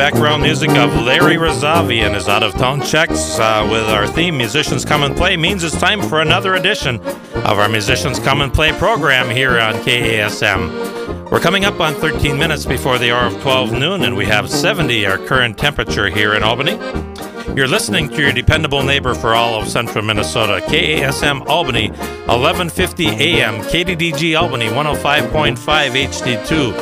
background music of Larry Razavi and his out-of-town checks with our theme, Musicians Come and Play, means it's time for another edition of our Musicians Come and Play program here on KASM. We're coming up on 13 minutes before the hour of 12 noon, and we have 70 our current temperature here in Albany. You're listening to your dependable neighbor for all of central Minnesota, KASM Albany, 1150 AM, KDDG Albany, 105.5 HD2,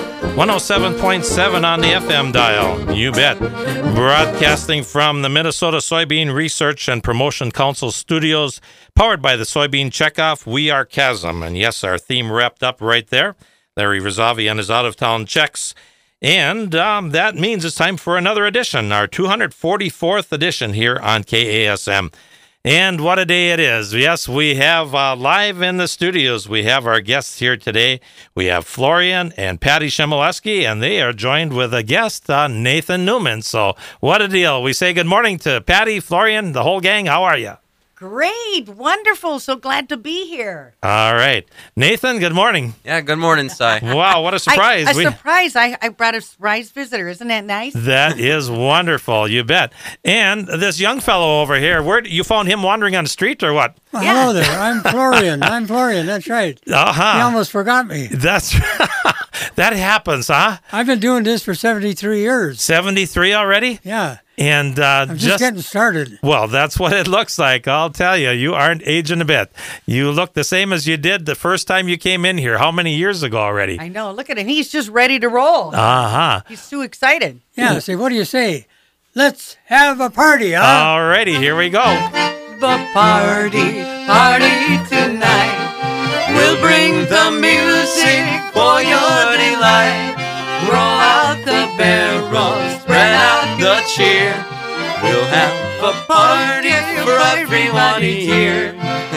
107.7 on the FM dial. You bet. Broadcasting from the Minnesota Soybean Research and Promotion Council studios, powered by the Soybean Checkoff, we are Chasm. And yes, our theme wrapped up right there. Larry Razavi and his out-of-town checks. And that means it's time for another edition, our 244th edition here on KASM. And what a day it is. Yes, we have live in the studios, we have our guests here today. We have Florian and Patty Chmielewski, and they are joined with a guest, Nathan Newman. So what a deal. We say good morning to Patty, Florian, the whole gang. How are you? Great. Wonderful. So glad to be here. All right. Nathan, good morning. Yeah, good morning, Cy. Wow, what a surprise. Surprise. I brought a surprise visitor. Isn't that nice? That is wonderful. You bet. And this young fellow over here, where you found him wandering on the street or what? Well, hello there. I'm Florian. That's right. Uh-huh. You almost forgot me. That happens, huh? I've been doing this for 73 years. 73 already? Yeah. And I'm just getting started. Well, that's what it looks like. I'll tell you, you aren't aging a bit. You look the same as you did the first time you came in here. How many years ago already? I know. Look at him. He's just ready to roll. Uh-huh. He's too excited. Yeah. Say, what do you say? Let's have a party, huh? All righty. Here we go. The party tonight. We'll bring the music for your delight. Roll out the barrels, spread out the cheer. We'll have a party for everyone here.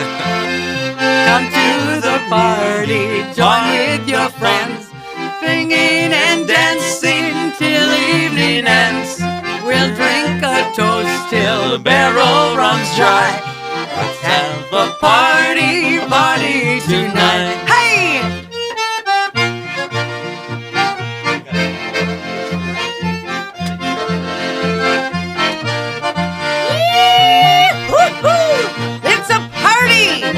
Come to the party, join with your friends, singing and dancing till evening ends. We'll drink a toast till the barrel runs dry. Let's have a party tonight. Hey! It's a party!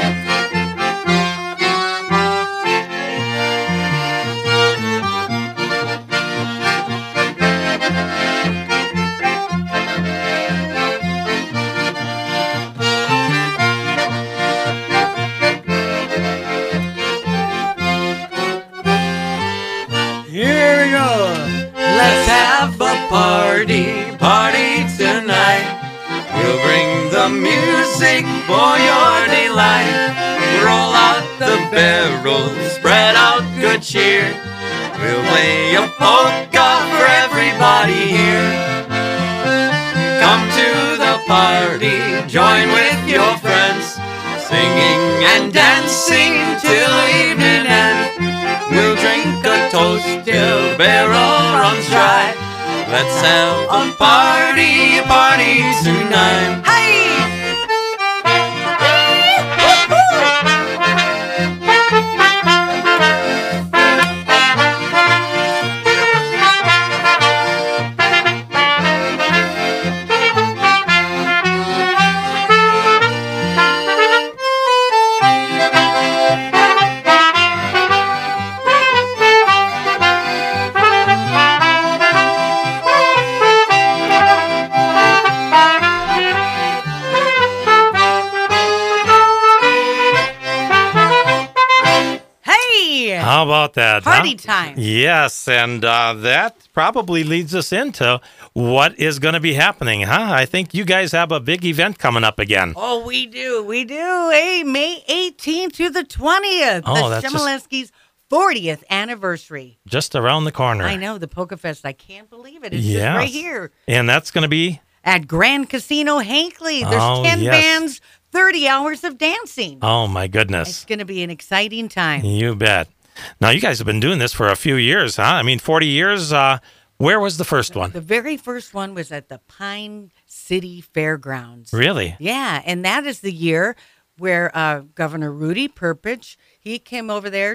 Here we go. Let's have a party tonight. We'll bring the music for your delight. Roll out the barrels, spread out good cheer. We'll play a polka for everybody here. Come to the party, join with your friends, singing and dancing till evening ends. We'll drink a toast till the barrel runs dry. Let's have a party tonight. Hey! How about that? Party time. Yes, and that probably leads us into what is going to be happening, huh? I think you guys have a big event coming up again. Oh, we do. Hey, May 18th to the 20th. Oh, the that's Chmielewski's 40th anniversary. Just around the corner. I know, the Polka Fest. I can't believe it. It's just right here. And that's going to be? At Grand Casino Hinckley. There's 10 bands, 30 hours of dancing. Oh, my goodness. It's going to be an exciting time. You bet. Now, you guys have been doing this for a few years, huh? I mean, 40 years. Where was the first one? The very first one was at the Pine City Fairgrounds. Really? Yeah, and that is the year where Governor Rudy Perpich, he came over there to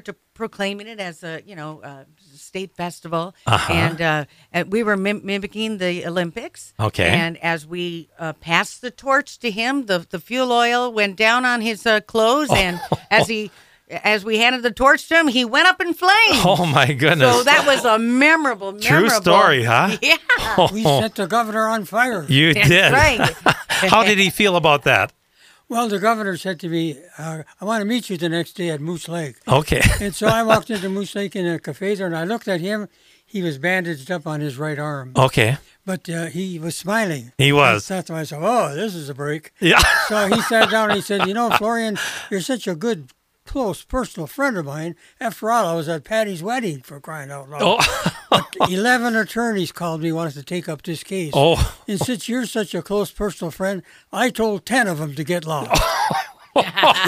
proclaiming it as a state festival, and we were mimicking the Olympics. Okay. And as we passed the torch to him, the fuel oil went down on his clothes, and as we handed the torch to him, he went up in flames. Oh my goodness! So that was a memorable True story, huh? Yeah. We set the governor on fire. You That's did. right. How did he feel about that? Well, the governor said to me, I want to meet you the next day at Moose Lake. Okay. And so I walked into Moose Lake in a cafe there, and I looked at him. He was bandaged up on his right arm. Okay. But he was smiling. He was. I thought to myself, oh, this is a break. Yeah. So he sat down and he said, Florian, you're such a good, close, personal friend of mine. After all, I was at Patty's wedding, for crying out loud. Oh. 11 attorneys called me, wanted to take up this case. Oh. And since you're such a close personal friend, I told 10 of them to get lost. And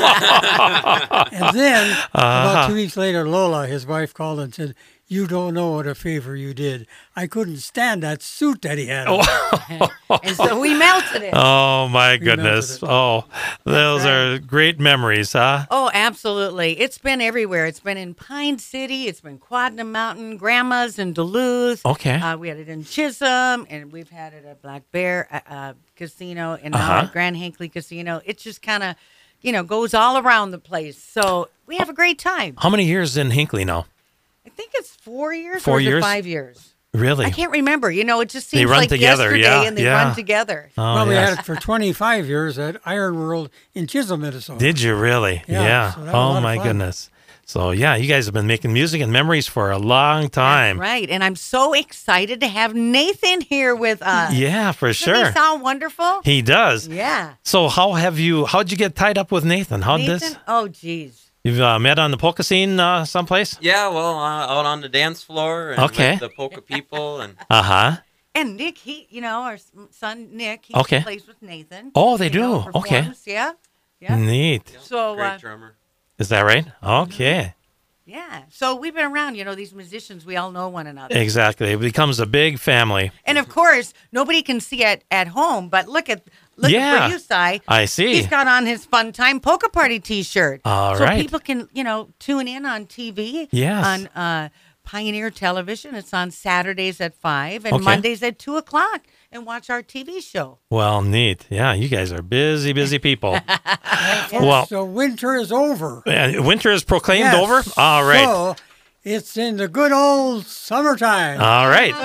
then, about 2 weeks later, Lola, his wife, called and said, you don't know what a favor you did. I couldn't stand that suit that he had on. And so we melted it. Oh, my goodness. Oh, those are great memories, huh? Oh, absolutely. It's been everywhere. It's been in Pine City. It's been Quadna Mountain, Grandma's in Duluth. Okay. We had it in Chisholm, and we've had it at Black Bear Casino, and now at Grand Hinckley Casino. It just kind of, goes all around the place. So we have a great time. How many years in Hinckley now? I think it's 4 years 4 or is it years? 5 years. Really? I can't remember. It just They seems run like together, yesterday, and they yeah. run together. Oh, Well, we yes. had it for 25 years at Iron World in Chisholm, Minnesota. Did you really? Yeah, so that was a Oh, lot of my fun. goodness. So, yeah, you guys have been making music and memories for a long time. Right. And I'm so excited to have Nathan here with us. Yeah, for Doesn't sure. he sound wonderful? He does. Yeah. So how'd you get tied up with Nathan? How'd Nathan? this? Oh, geez. You've met on the polka scene someplace? Yeah, well, out on the dance floor and Okay. with the polka people. And Uh-huh. And Nick, our son Nick, he Okay. plays with Nathan. Oh, they do? Okay. Performs. Yeah. Yeah. Neat. So, great drummer. Is that right? Okay. yeah. So we've been around, these musicians, we all know one another. Exactly. It becomes a big family. And of course, nobody can see it at home, but look at Yeah. for you, Si. I see. He's got on his Fun Time Polka Party T-shirt. All so right. people can, tune in on TV. Yes. On Pioneer Television. It's on Saturdays at 5 and Okay. Mondays at 2 o'clock, and watch our TV show. Well, neat. Yeah, you guys are busy, busy people. Well, So winter is over. winter is proclaimed Yes. over? All right. So it's in the good old summertime. All right.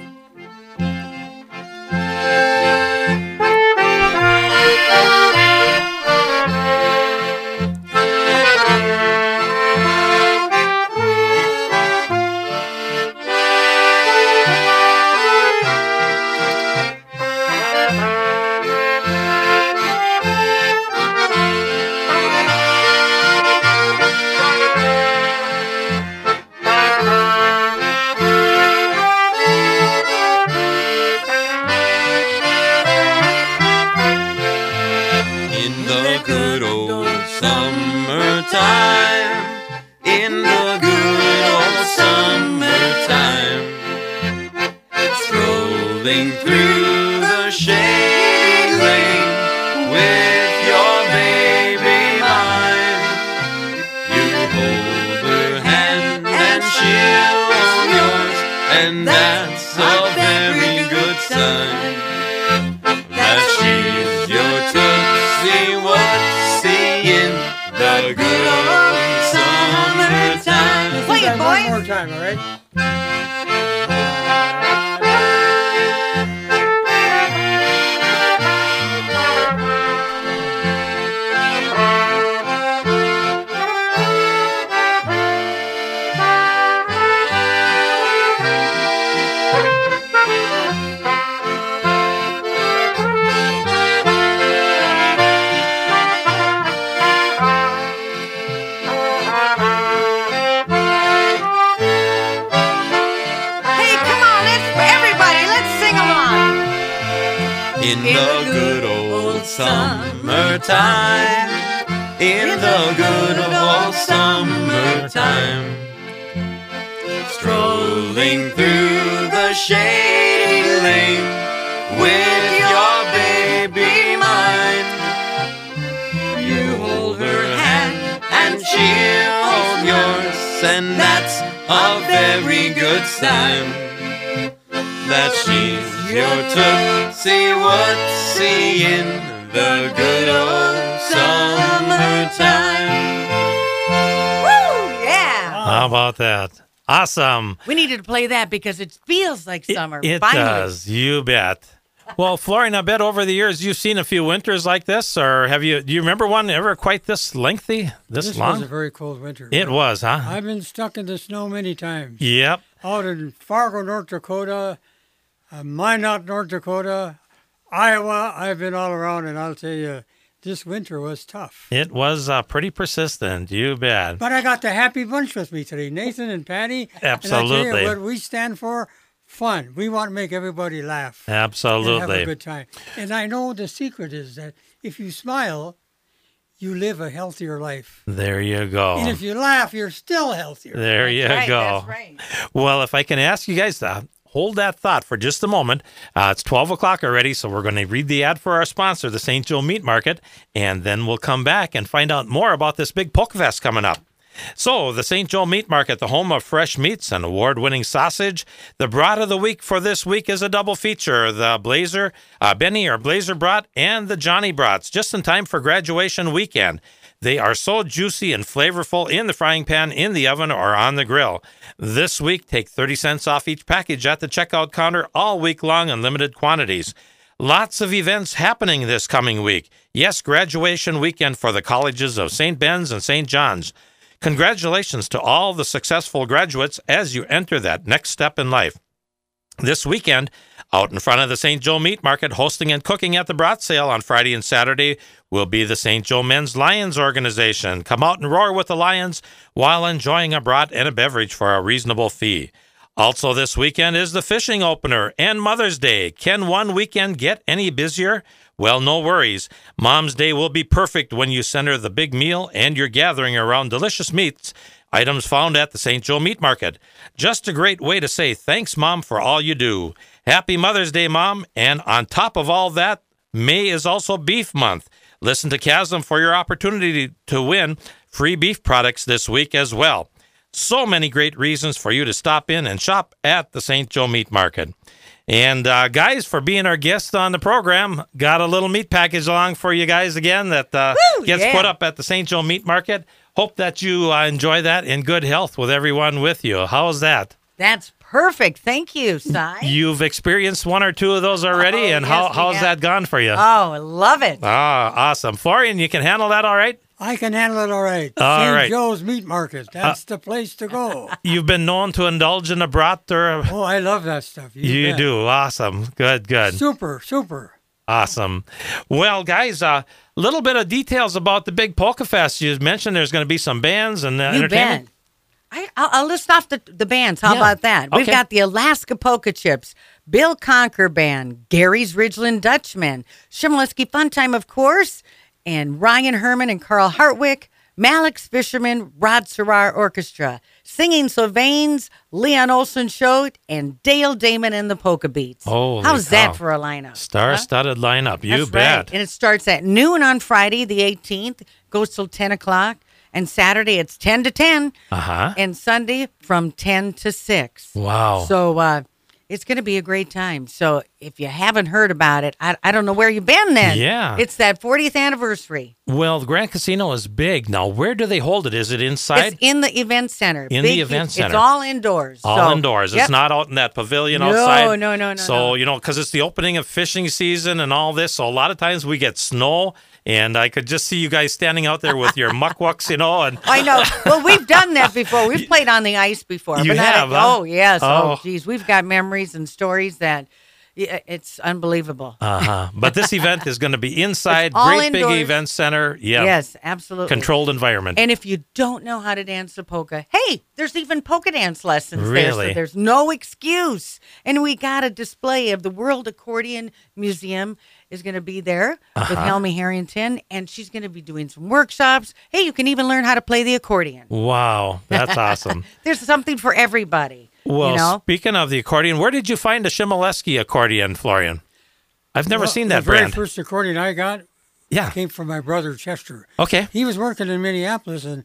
In the good old summertime, in the good old summertime, strolling through the shady lane with your baby mine. You hold her hand and she'll hold yours, and that's a very good sign. That she's your tootsie wootsy in the good old summertime. Play it, One boys. more time, all right? Hey, come on, let's sing along. In the good old summertime, in the good old summertime, strolling through the shady lane with your baby mine. You hold her hand and she'll hold yours, and that's a very good sign. That she's your Tootsie Wootsie in the good old summertime. Woo! Yeah. How about that? Awesome. We needed to play that because it feels like summer. It Finally. does. You bet. Well, Florian, I bet over the years you've seen a few winters like this, or do you remember one ever quite this lengthy, this long? This was a very cold winter. It was, huh? I've been stuck in the snow many times. Yep. Out in Fargo, North Dakota, Minot, North Dakota, Iowa. I've been all around, and I'll tell you, this winter was tough. It was pretty persistent. You bet. But I got the happy bunch with me today, Nathan and Patty. Absolutely. And I tell you what we stand for, fun. We want to make everybody laugh. Absolutely. And have a good time. And I know the secret is that if you smile, you live a healthier life. There you go. And if you laugh, you're still healthier. There you Right, go. that's right. Well, if I can ask you guys to hold that thought for just a moment. It's 12 o'clock already, so we're going to read the ad for our sponsor, the St. Joe Meat Market, and then we'll come back and find out more about this big Polka Fest coming up. So, the St. Joe Meat Market, the home of fresh meats and award-winning sausage. The brat of the week for this week is a double feature, the Blazer, Benny or Blazer brat, and the Johnny brats, just in time for graduation weekend. They are so juicy and flavorful in the frying pan, in the oven, or on the grill. This week, take 30 cents off each package at the checkout counter all week long in limited quantities. Lots of events happening this coming week. Yes, graduation weekend for the colleges of St. Ben's and St. John's. Congratulations to all the successful graduates as you enter that next step in life. This weekend, out in front of the St. Joe Meat Market, hosting and cooking at the brat sale on Friday and Saturday, will be the St. Joe Men's Lions organization. Come out and roar with the Lions while enjoying a brat and a beverage for a reasonable fee. Also this weekend is the fishing opener and Mother's Day. Can one weekend get any busier? Well, no worries. Mom's Day will be perfect when you center the big meal and you're gathering around delicious meats, items found at the St. Joe Meat Market. Just a great way to say thanks, Mom, for all you do. Happy Mother's Day, Mom. And on top of all that, May is also Beef Month. Listen to Chasm for your opportunity to win free beef products this week as well. So many great reasons for you to stop in and shop at the St. Joe Meat Market. And guys, for being our guest on the program, got a little meat package along for you guys again that gets put up at the St. Joe Meat Market. Hope that you enjoy that in good health with everyone with you. How's that? That's perfect. Thank you, Si. You've experienced one or two of those already, and yes, how's that gone for you? Oh, I love it. Ah, awesome. Florian, you can handle that all right? I can handle it all right. All St. right. Joe's Meat Market. That's the place to go. You've been known to indulge in a brat or... Oh, I love that stuff. You bet. do. Awesome. Good. Super, super. Awesome. Well, guys, a little bit of details about the big Polka Fest. You mentioned there's going to be some bands and You entertainment. bet. I'll list off the bands. How Yeah. about that? We've Okay. got the Alaska Polka Chips, Bill Conker Band, Gary's Ridgeland Dutchman, Shimoleski Fun Time, of course, and Ryan Herman and Carl Hartwick, Malik's Fisherman, Rod Serrar Orchestra, Singing Sylvains, Leon Olson Show, and Dale Damon and the Polka Beats. Holy How's cow. that for a lineup? Star-studded lineup. You That's bet. right. And it starts at noon on Friday, the 18th, goes till 10 o'clock. And Saturday, it's 10 to 10. Uh-huh. And Sunday, from 10 to 6. Wow. So it's going to be a great time. So if you haven't heard about it, I don't know where you've been then. Yeah. It's that 40th anniversary. Well, the Grand Casino is big. Now, where do they hold it? Is it inside? It's in the event center. In the event center. It's all indoors. All So, indoors. yep. It's not out in that pavilion No, outside. no. So, because it's the opening of fishing season and all this. So, a lot of times we get snow. And I could just see you guys standing out there with your muckwucks, and I know. Well, we've done that before. We've played on the ice before. You but not have, huh? Oh, yes. Oh. Oh, geez. We've got memories and stories that it's unbelievable. But this event is going to be inside, It's all great indoors. big event center. Yeah. Yes, absolutely. Controlled environment. And if you don't know how to dance the polka, hey, there's even polka dance lessons there. Really? So there's no excuse. And we got a display of the World Accordion Museum is going to be there with Helmy Harrington, and she's going to be doing some workshops. Hey, you can even learn how to play the accordion. Wow, that's awesome. There's something for everybody. Well, you know? speaking of the accordion, where did you find a Shimoleski accordion, Florian? I've never seen that the very brand. first accordion I got Yeah. came from my brother Chester. Okay. He was working in Minneapolis, and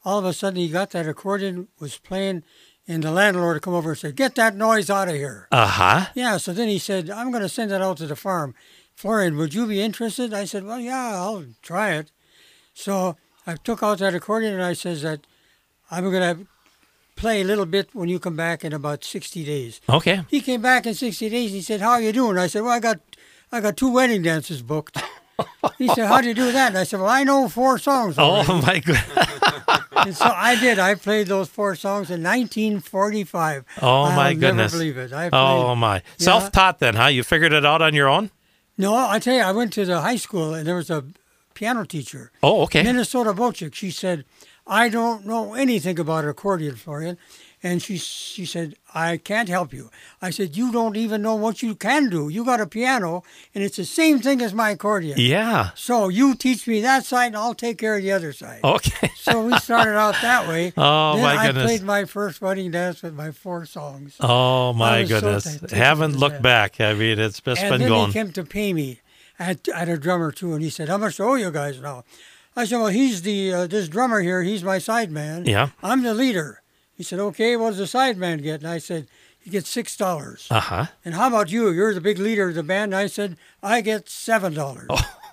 all of a sudden he got that accordion, was playing, and the landlord come over and said, "Get that noise out of here." Uh-huh. Yeah, so then he said, "I'm going to send it out to the farm. Florian, would you be interested?" I said, "Well, yeah, I'll try it." So I took out that accordion and I says that I'm going to play a little bit when you come back in about 60 days. Okay. He came back in 60 days. He said, "How are you doing?" I said, "Well, I got 2 wedding dances booked." He said, "How do you do that?" And I said, "Well, I know 4 songs already." Oh, my goodness. And so I did. I played those 4 songs in 1945. Oh, my I'll goodness. never believe it. I played, Oh, my. Self-taught then, huh? You figured it out on your own? No, I tell you, I went to the high school and there was a piano teacher, Oh, okay. Minnesota Bochik. She said, "I don't know anything about accordion, Florian." And she said, "I can't help you." I said, "You don't even know what you can do. You got a piano, and it's the same thing as my accordion. Yeah. So you teach me that side, and I'll take care of the other side." Okay. So we started out that way. Oh, then my goodness. I played my first wedding dance with my 4 songs. Oh, my I was so goodness. taken Haven't with looked that. back. I mean, it's just And been then going. he came to pay me. I had a drummer, too, and he said, "How much do I owe you guys now?" I said, "Well, he's this drummer here. He's my side man. Yeah. I'm the leader." He said, "Okay, what does the side man get?" And I said, "He gets $6. Uh-huh. And how about you? You're the big leader of the band." And I said, "I get $7.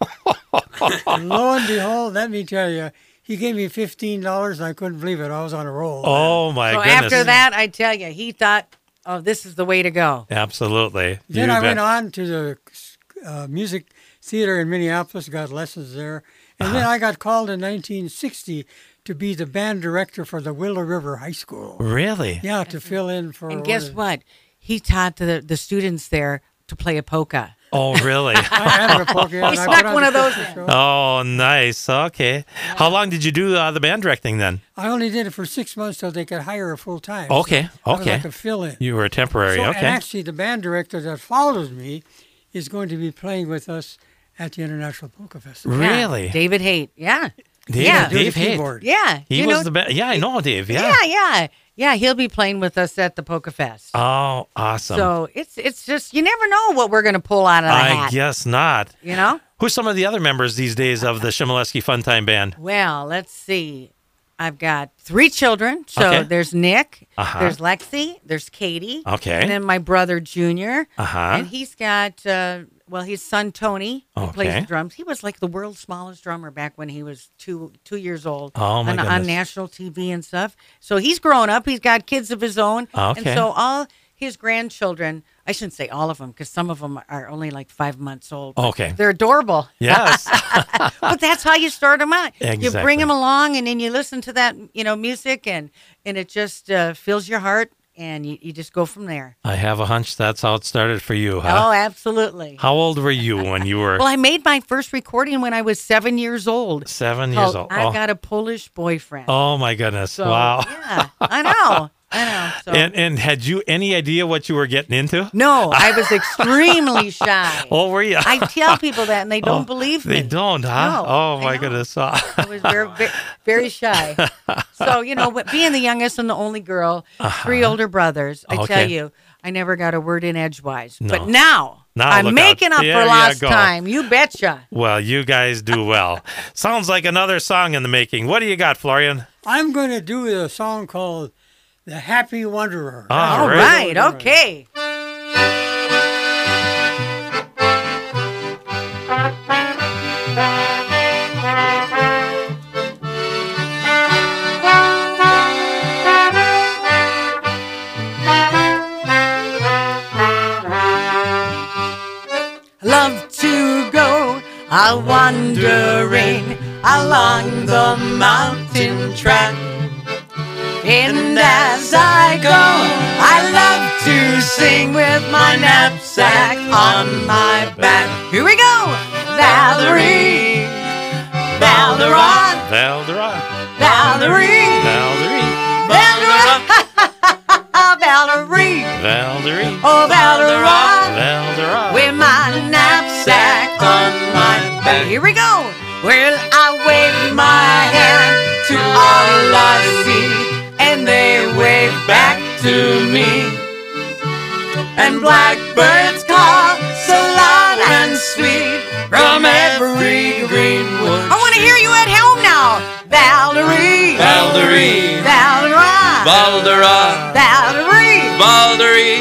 And lo and behold, let me tell you, he gave me $15, and I couldn't believe it. I was on a roll. Oh, my So goodness. after that, I tell you, he thought, "Oh, this is the way to go." Absolutely. Then You I bet. went on to the music theater in Minneapolis, got lessons there. And then I got called in 1960 to be the band director for the Willow River High School. Really? Yeah, to fill in for... And guess what? He taught the students there to play a polka. Oh, really? I had a polka. and He I snuck put on one the of those Christmas in. show. Oh, nice. Okay. How long did you do the band directing then? I only did it for 6 months till they could hire a full time. Okay. I was Okay. like a fill-in. You were temporary. So, Okay. And actually, the band director that follows me is going to be playing with us at the International Polka Festival. Yeah, Really? David Haight. Yeah. Dave, Yeah. Doing Dave the Haight. keyboard. Yeah. He you was know, the best. Yeah, I know Dave. Yeah. Yeah, he'll be playing with us at the Polka Fest. Oh, awesome. So it's just, you never know what we're going to pull out of the I hat. guess not. You know? Who's some of the other members these days of the Shimoleski Funtime Band? Well, let's see. I've got 3 children. So Okay. there's Nick, Uh-huh. there's Lexi, there's Katie. Okay. And then my brother Junior. Uh-huh. And he's got, his son Tony, who plays Okay. the drums. He was like the world's smallest drummer back when he was two years old. Oh, my on goodness. national TV and stuff. So he's grown up. He's got kids of his own. Okay. And so all his grandchildren, I shouldn't say all of them, because some of them are only like 5 months old. but Okay. They're adorable. Yes. But that's how you start them out. You Exactly. bring them along, and then you listen to that, music, and it just fills your heart, and you just go from there. I have a hunch that's how it started for you, huh? Oh, absolutely. How old were you when you were Well, I made my first recording when I was 7 years old. 7 years called old? I Got a Polish Boyfriend. Oh, my goodness. So, Wow. Yeah, I know. So. And had you any idea what you were getting into? No, I was extremely shy. Oh, were you? I tell people that, and they don't believe me. They don't, huh? No, Oh, I my know. goodness. I was very, very, very shy. So, but being the youngest and the only girl, 3 older brothers, I tell Okay. you, I never got a word in edgewise. No. But now Now I'm look out. making up There for you lost go. time. You betcha. Well, you guys do well. Sounds like another song in the making. What do you got, Florian? I'm going to do a song called The Happy Wanderer. All All right. right. Okay. Love to go wandering along the mountain track. And as I go, I love to sing with my knapsack on my back. Here we go! Valerie, Valderon, Valderon. Valerie, Valerie. Valerie, Valerie. oh Valderon, Valderon. with my knapsack on my back. Here we go! Well, I wave my hand to all I see, and they wave back to me. And blackbirds call so loud and sweet from every green wood. I want to hear you at home now. Valerie, Valerie. Valdera, Valerie, Valderie,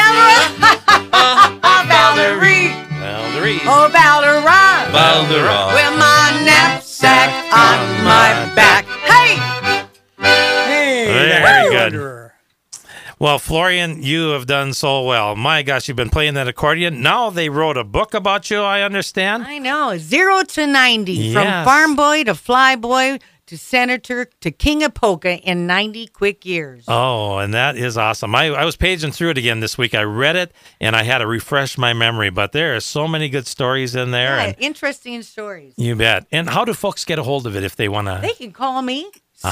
Valerie, Valerie. oh Valdera, Valdera. with my knapsack on my back. Hey, Hey, Very that's good. Wanderer. Well, Florian, you have done so well. My gosh, you've been playing that accordion. Now they wrote a book about you, I understand. I know 0 to 90 Yes. from farm boy to fly boy to senator to king of polka in 90 quick years. Oh, and that is awesome. I was paging through it again this week. I read it, and I had to refresh my memory, but there are so many good stories in there. Yeah, And interesting stories. you bet. And how do folks get a hold of it if they want to? They can call me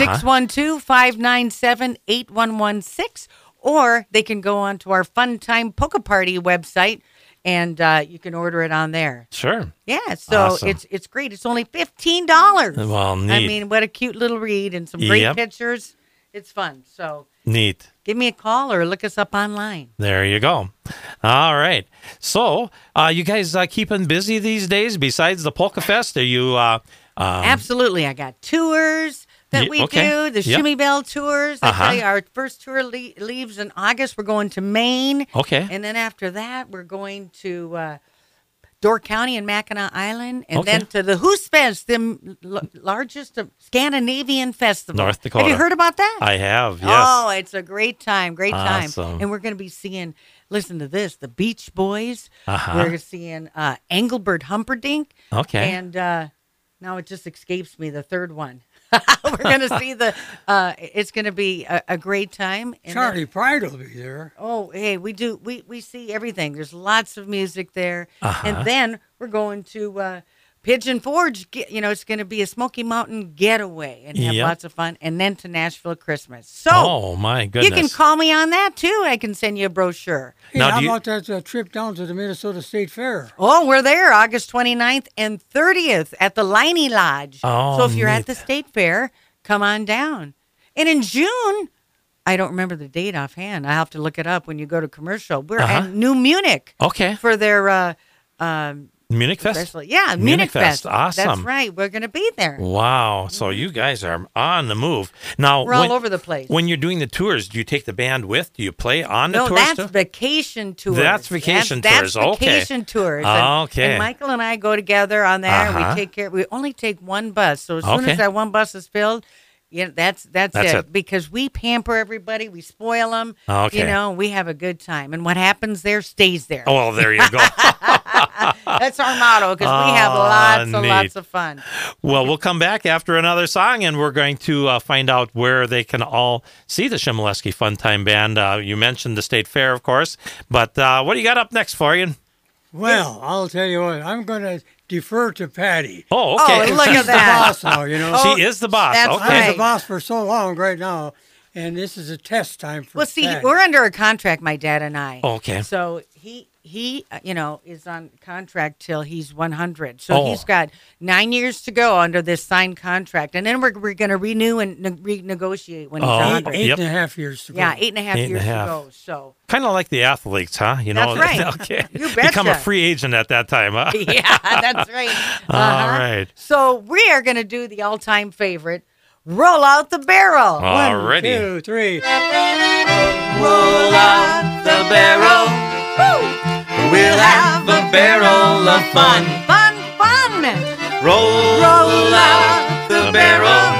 612-597-8116, or they can go on to our Fun Time Polka Party website, and you can order it on there. Sure. Yeah, so Awesome. it's great. It's only $15. Well, neat. I mean, what a cute little read and some great Yep. pictures. It's fun. So Neat. give me a call or look us up online. There you go. All right. So, you guys keeping busy these days besides the Polka Fest? Are you? Absolutely. I got tours that Ye- we okay. do, the Yep. Shimmy Bell tours. I Uh-huh. tell you, our first tour leaves in August. We're going to Maine. Okay. And then after that, we're going to Door County and Mackinac Island. And Okay. then to the Hoosfest, the largest Scandinavian festival. North Dakota. Have you heard about that? I have. Yes. Oh, it's a great time. Great time. Awesome. And we're going to be seeing, listen to this, the Beach Boys. Uh-huh. We're seeing Engelbert Humperdinck. Okay. And now it just escapes me, the third one. We're going to see it's going to be a great time. And Charlie Pride will be there. oh, hey, we see everything. There's lots of music there. Uh-huh. And then we're going to Pigeon Forge. It's going to be a Smoky Mountain getaway and have Yep. lots of fun. And then to Nashville Christmas. So Oh my goodness. you can call me on that too. I can send you a brochure. Hey, Now, how do you- about that trip down to the Minnesota State Fair? Oh, we're there August 29th and 30th at the Liney Lodge. Oh, so if you're neat. at the State Fair, come on down. And in June, I don't remember the date offhand. I have to look it up when you go to commercial. We're Uh-huh. at New Munich Okay. for their Munich Fest. special. Yeah, Munich Munich Fest. Fest. Awesome. That's right. We're going to be there. Wow. So you guys are on the move. Now, We're all over the place. When you're doing the tours, do you take the band with? Do you play on the No, tours that's too? vacation tours. That's vacation That's tours. Okay. vacation tours. And- Okay. And Michael and I go together on there. And Uh-huh. we take care. We only take one bus. So as soon Okay. as that one bus is filled, that's That's it. it. Because we pamper everybody. We spoil them. Okay. We have a good time. And what happens there stays there. Oh, well, there you go. That's our motto because we have lots and neat. lots of fun. Well, we'll come back after another song, and we're going to find out where they can all see the Shimoleski Fun Time Band. You mentioned the State Fair, of course, but what do you got up next, Florian? Well, I'll tell you what, I'm going to defer to Patty. Oh, okay. Oh, look at She's the that. boss now, you know. Oh, She is the boss. that's Okay. I was right. the boss for so long right now, and this is a test time for Well, see, Patty. we're under a contract, my dad and I. Okay. So he is on contract till he's 100. So Oh. he's got 9 years to go under this signed contract, and then we're going to renew and renegotiate when he's Oh, 100. Eight Yep. and a half years to go. Yeah, 8.5 8.5. years to go. So Kind of like the athletes, huh? You know, That's right. okay. You Become a betcha. free agent at that time, huh? yeah, that's right. All right. So we are going to do the all-time favorite, Roll Out the Barrel. Already. 1, 2, 3. Roll out the barrel. We'll have a barrel of fun. Fun, fun. Roll out the barrel.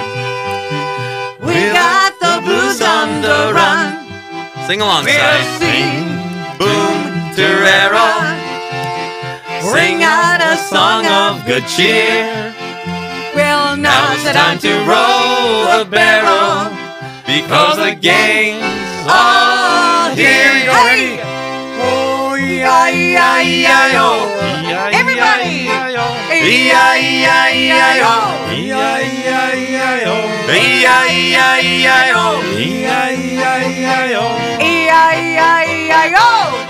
We got the blues on the run. Sing alongside. We'll sing, Boom, Torero. Sing out a song of good cheer. Well, Now it's time to roll the barrel, because the gang's all here. You ready? Oh, E-I-E-I-E-I-O. Everybody. E-I-E-I-E-I-O. E-I-E-I-E-I-O. E-I-E-I-E-I-O. E-I-E-I-E-I-O. E-I-E-I-E-I-O.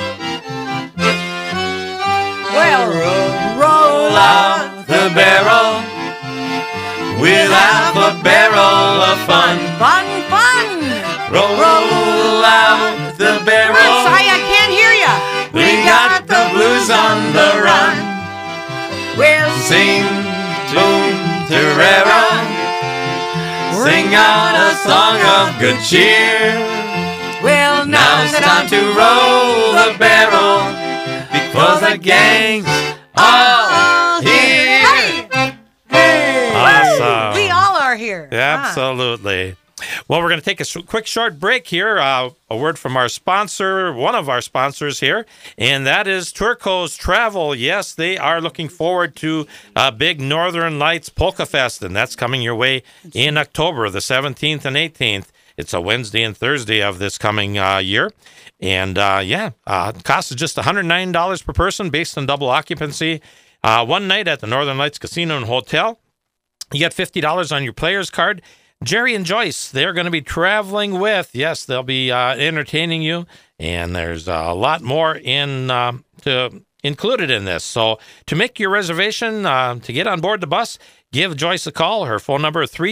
Well, roll Out the barrel. We'll have a barrel of fun. Fun, fun. Roll out the Well, barrel. sorry, I can't hear ya. We got the blues on the run. We'll Sing, boom, Torero. Sing out a song of good cheer. Well, Now it's time to roll the barrel, because the gang's all here. Awesome. We all are here. Absolutely. Well, we're going to take a quick short break here. A word from our sponsor, one of our sponsors here, and that is Turco's Travel. Yes, they are looking forward to a big Northern Lights Polka Fest, and that's coming your way in October, the 17th and 18th. It's a Wednesday and Thursday of this coming year. And, cost is just $109 per person based on double occupancy. One night at the Northern Lights Casino and Hotel. You get $50 on your player's card. Jerry and Joyce, they're going to be traveling with. Yes, they'll be entertaining you, and there's a lot more included in this. So to make your reservation to get on board the bus, give Joyce a call. Her phone number is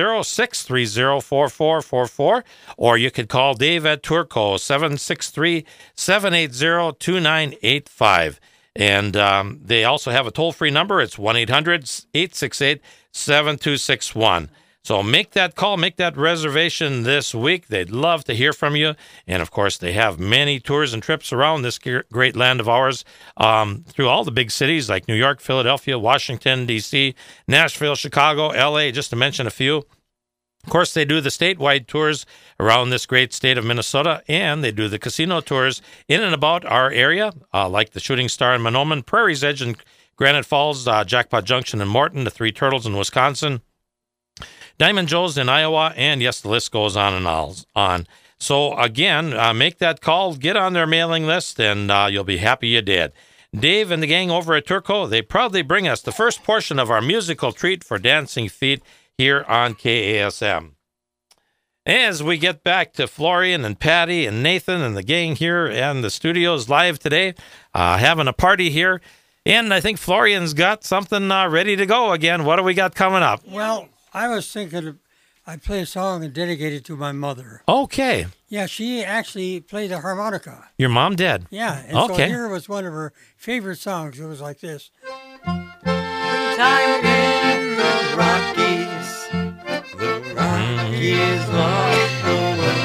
320-630-4444, or you could call Dave at Turco, 763-780-2985. And they also have a toll-free number. It's 1-800-868-7261. So make that call, make that reservation this week. They'd love to hear from you. And, of course, they have many tours and trips around this great land of ours through all the big cities like New York, Philadelphia, Washington, D.C., Nashville, Chicago, L.A., just to mention a few. Of course, they do the statewide tours around this great state of Minnesota, and they do the casino tours in and about our area, like the Shooting Star in Mahnomen, Prairie's Edge in Granite Falls, Jackpot Junction in Morton, the Three Turtles in Wisconsin, Diamond Joe's in Iowa, and yes, the list goes on and on. So again, make that call, get on their mailing list, and you'll be happy you did. Dave and the gang over at Turco, they proudly bring us the first portion of our musical treat for Dancing Feet here on KASM. As we get back to Florian and Patty and Nathan and the gang here and the studios live today, having a party here, and I think Florian's got something ready to go again. What do we got coming up? Well, I was thinking I'd play a song and dedicate it to my mother. Okay. Yeah, she actually played the harmonica. Your mom did? Yeah, and so here was one of her favorite songs. It was like this. Time in the Rockies, long away.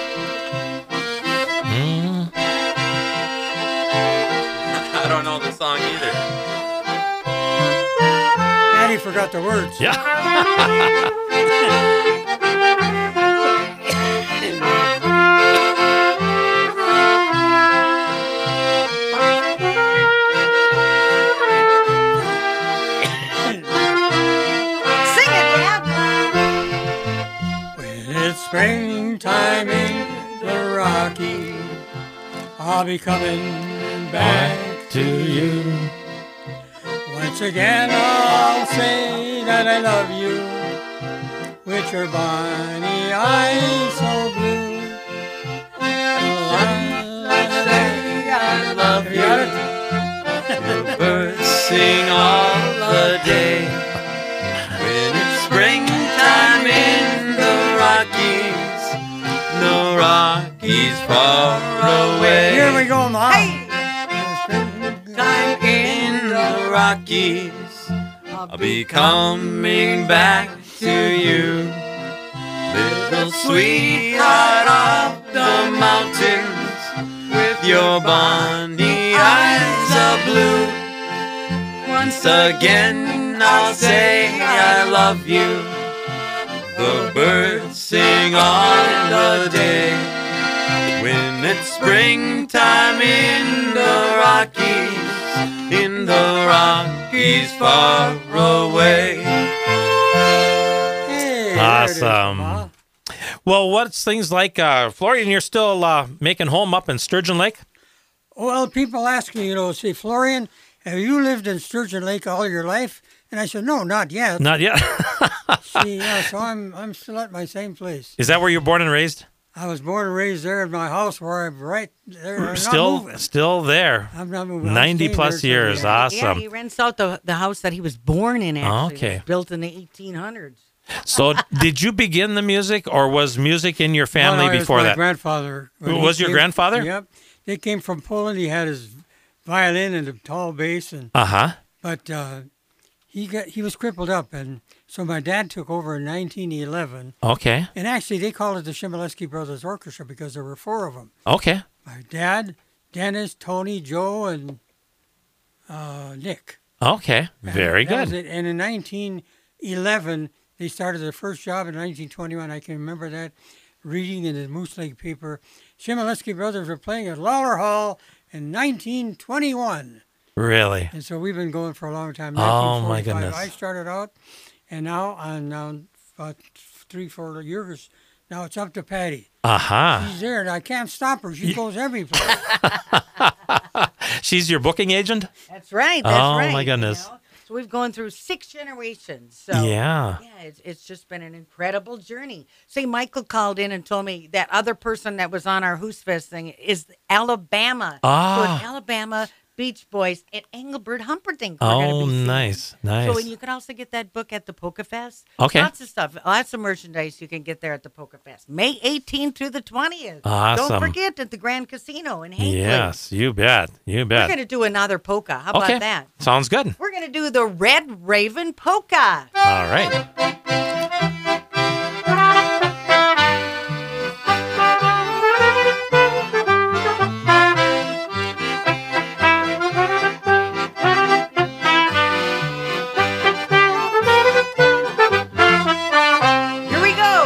I don't know the song either. Patty forgot the words. Yeah. Springtime in the Rockies, I'll be coming back to you. Once again I'll say that I love you, with your bonny eyes so blue. I say I love you. The birds sing all the day. When it's springtime in the Rockies, no Rockies far away. Here we go, Mom. Hey! Time in the Rockies, I'll be coming back to you. Little sweetheart of the mountains, with your bonny eyes of blue. Once again I'll say I love you. The birds sing all the day. When it's springtime in the Rockies far away. Hey, Awesome. Well, what's things like, Florian, you're still making home up in Sturgeon Lake? Well, people ask me, say, Florian, have you lived in Sturgeon Lake all your life? And I said, no, not yet. Not yet. See, yeah, so I'm still at my same place. Is that where you're born and raised? I was born and raised there in my house where I'm right there. I'm not moving. Still there. I'm not moving. I'm 90 staying plus there till years. the end. Awesome. Yeah, he rents out the house that he was born in, actually. Okay. It was built in the 1800s. So did you begin the music, or was music in your family No, it was before my that? grandfather. When he Was your came- grandfather? Yep. They came from Poland. He had his violin and a tall bass, Uh-huh. but he was crippled up, and so my dad took over in 1911. Okay. And actually, they called it the Shimoleski Brothers Orchestra because there were 4 of them. Okay. My dad, Dennis, Tony, Joe, and Nick. Okay. Very That was good. it. And in 1911, they started their first job. In 1921, I can remember that, reading in the Moose Lake paper. Shimoleski Brothers were playing at Lawler Hall in 1921. Really? And so we've been going for a long time. Oh, my 1945, goodness. I started out, and now on about 3-4 years, now it's up to Patty. Aha. She's there, and I can't stop her. She goes every place. She's your booking agent? That's right. That's Oh, right. my goodness. So we've gone through 6 generations. So Yeah. it's just been an incredible journey. See, Michael called in and told me that other person that was on our Who's Fest thing is Alabama. Ah. So it's Alabama, Beach Boys, and Engelbert Humperdinck. we're gonna Oh, be seeing. nice. Nice. So, and you can also get that book at the Polka Fest. Okay. Lots of stuff. Lots of merchandise you can get there at the Polka Fest. May 18th through the 20th. Awesome. Don't forget at the Grand Casino in Hinckley. Yes, you bet. You We're bet. going to do another polka. How Okay. about that? Sounds good. We're going to do the Red Raven Polka. All right. Here we go.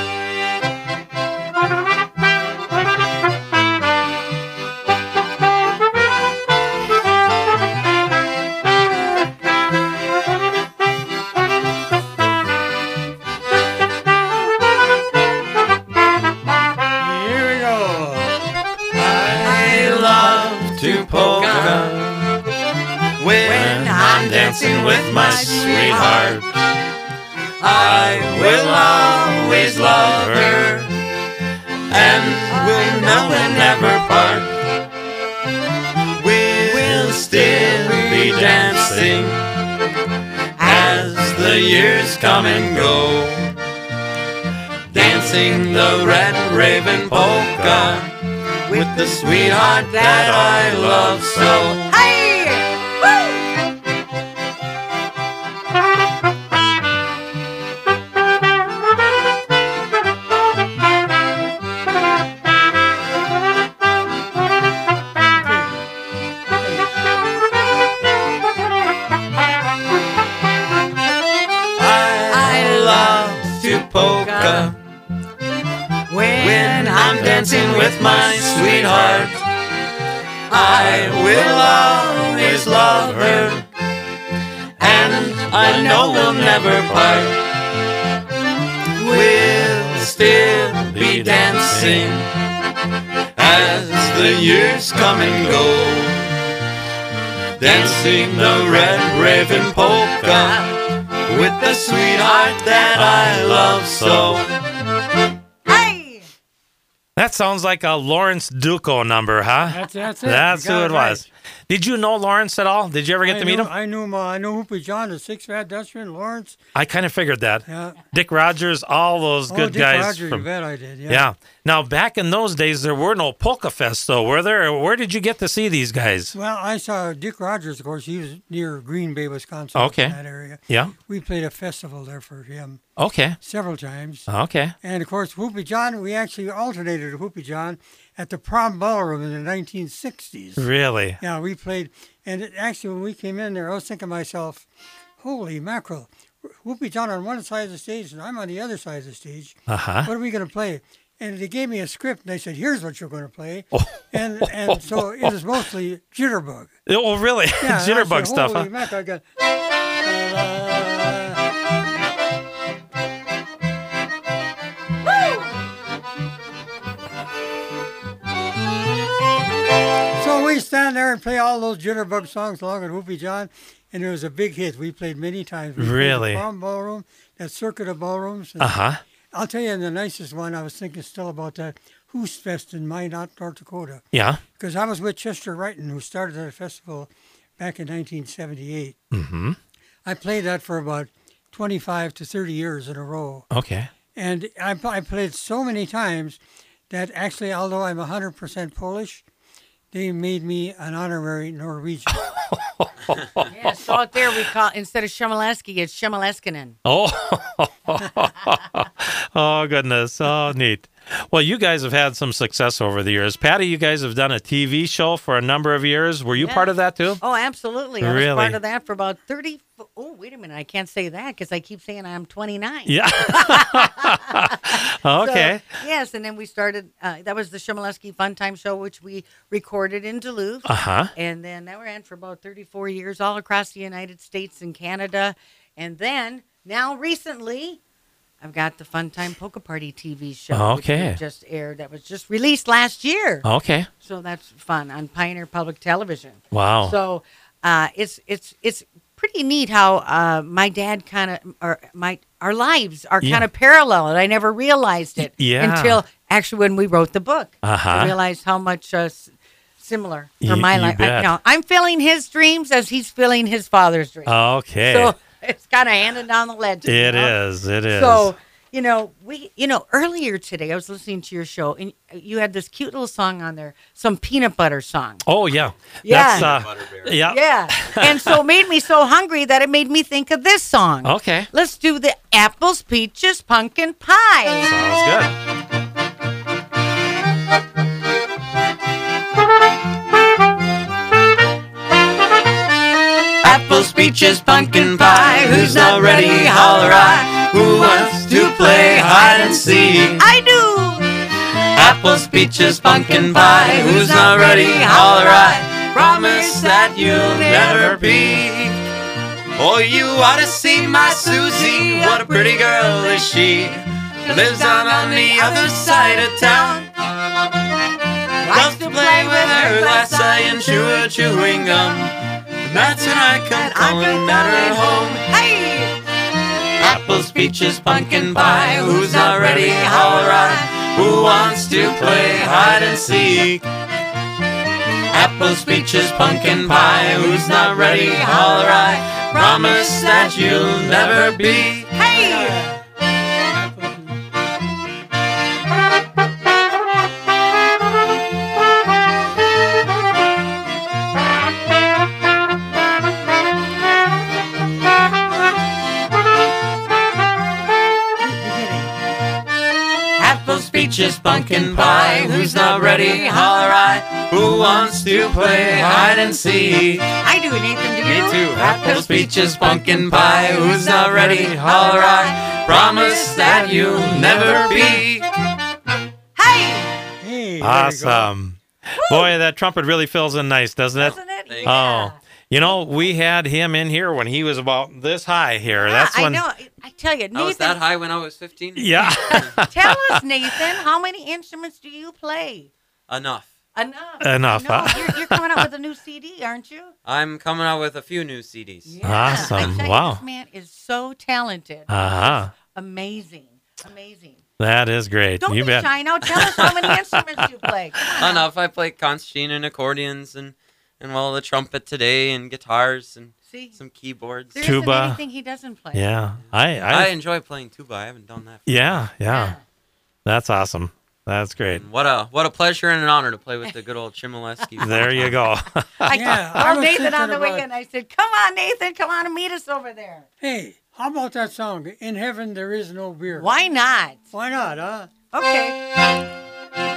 Here we go. I love to polka when I'm dancing with my sweetheart. I will always love her and will never part. We'll still be dancing as the years come and go. Dancing the Red Raven Polka with the sweetheart that I love so. Hey! Woo! I love to polka when I'm dancing with my sweetheart. I will always love her, and I know we'll never part. We'll still be dancing as the years come and go. Dancing the Red Raven Polka with the sweetheart that I love so. Hey! That sounds like a Lawrence Duco number, huh? That's it. That's You got who it right. was. Did you know Lawrence at all? Did you ever get to meet him? I knew him. I know Hoopy John, the Six Fat Dutchman, Lawrence. I kind of figured that. Yeah. Dick Rogers, all those good Dick guys. Rogers, from, you bet I did. yeah. Now, back in those days, there were no polka fests, though, were there? Where did you get to see these guys? Well, I saw Dick Rogers, of course. He was near Green Bay, Wisconsin. Okay. In that area. Yeah. We played a festival there for him Okay. several times. Okay. And of course, Whoopie John, we actually alternated Whoopie John at the Prom Ballroom in the 1960s. Really? Yeah, we played. And actually, when we came in there, I was thinking to myself, holy mackerel. Whoopie John on one side of the stage, and I'm on the other side of the stage. Uh-huh. What are we going to play? And they gave me a script, and they said, here's what you're going to play. Oh. And so it was mostly Jitterbug. Oh, really? Yeah, and I Jitterbug said, stuff, holy huh? mackerel, I got... So we stand there and play all those Jitterbug songs along with Whoopie John, and it was a big hit. We played many times. We played Really? the Prom Ballroom, that circuit of ballrooms. And Uh-huh. I'll tell you the nicest one, I was thinking still about that Who's Fest in Minot, North Dakota. Yeah. Because I was with Chester Wrighton, who started that festival back in 1978. Mm-hmm. I played that for about 25 to 30 years in a row. Okay. And I played so many times that actually, although I'm 100% Polish, they made me an honorary Norwegian. Yeah, so out there we call, instead of Shemaleski, it's Shemaleskinen. Oh, oh goodness. Oh, neat. Well, you guys have had some success over the years. Patty, you guys have done a TV show for a number of years. Were you part of that too? Oh, absolutely. I Really? was part of that for about 30. Oh, wait a minute. I can't say that because I keep saying I'm 29. Yeah. Okay. So, yes, and then we started, that was the Shemaleski Fun Time Show, which we recorded in Duluth. Uh-huh. And then that ran for about 34 years all across the United States and Canada. And then now recently, I've got the Fun Time Polka Party TV show. Okay. Which we just aired. That was just released last year. Okay. So that's fun on Pioneer Public Television. Wow. So it's pretty neat how my dad kind of, or our lives are Yeah. kind of parallel, and I never realized it Yeah. until actually when we wrote the book. Uh-huh. I realized how much similar for You- my you life. bet. I'm filling his dreams as he's filling his father's dreams. Okay. So it's kind of handing down the ledge. It is. It is. So, earlier today I was listening to your show and you had this cute little song on there, some peanut butter song. Oh, yeah. Yeah. That's, Butterbeer. yeah. Yeah. And so it made me so hungry that it made me think of this song. Okay. Let's do the apples, peaches, pumpkin pie. Sounds good. Apples, peaches, pumpkin pie. Who's not ready? Holler I. Who wants to play hide and seek? I do. Apples, peaches, pumpkin pie. Who's not ready? Holler I. Promise that you'll never be. Oh, you ought to see my Susie. What a pretty girl is she. Lives down on the other side of town. Loves to play with her glass eye and chew her chewing gum. And that's when I come calling at her home. Hey. Apples, peaches, pumpkin pie. Who's not ready? Holler I. Who wants to play hide and seek? Apples, peaches, pumpkin pie. Who's not ready? Holler I. Promise that you'll never be. Hey. Apples, peaches, pumpkin pie. Who's not ready? Holler I. Who wants to play hide and seek? I do, Nathan. Do Me you? too. Apples, peaches, pumpkin pie. Who's not ready? Holler I. Promise that you'll never be. Hey. Hey, there you go. Awesome. Boy, that trumpet really fills in nice, doesn't it? Doesn't it? Thank Yeah. Oh, you know, we had him in here when he was about this high here. That's I when. know. I tell you, I was that Nathan, high when I was 15? Yeah. tell us, Nathan, how many instruments do you play? Enough. Enough. Enough, I know. huh? You're coming out with a new CD, aren't you? I'm coming out with a few new CDs. Yeah. Awesome. I tell you, Wow. this man is so talented. Uh-huh. Amazing. Amazing. That is great. Don't You be bet. shy now. Tell us how many instruments you play. Come on now. Enough. I play concertina and accordions and the trumpet today and guitars and See, some keyboards. there Tuba. isn't anything he doesn't play. Yeah. I I enjoy playing tuba. I haven't done that. yeah, yeah. That's awesome. That's great. And what a pleasure and an honor to play with the good old Chmielewski. There you go. I Yeah, I called was Nathan thinking on the about- weekend. I said, "Come on, Nathan, come on and meet us over there." Hey, how about that song? In heaven there is no beer. Why not? Why not, huh? Okay.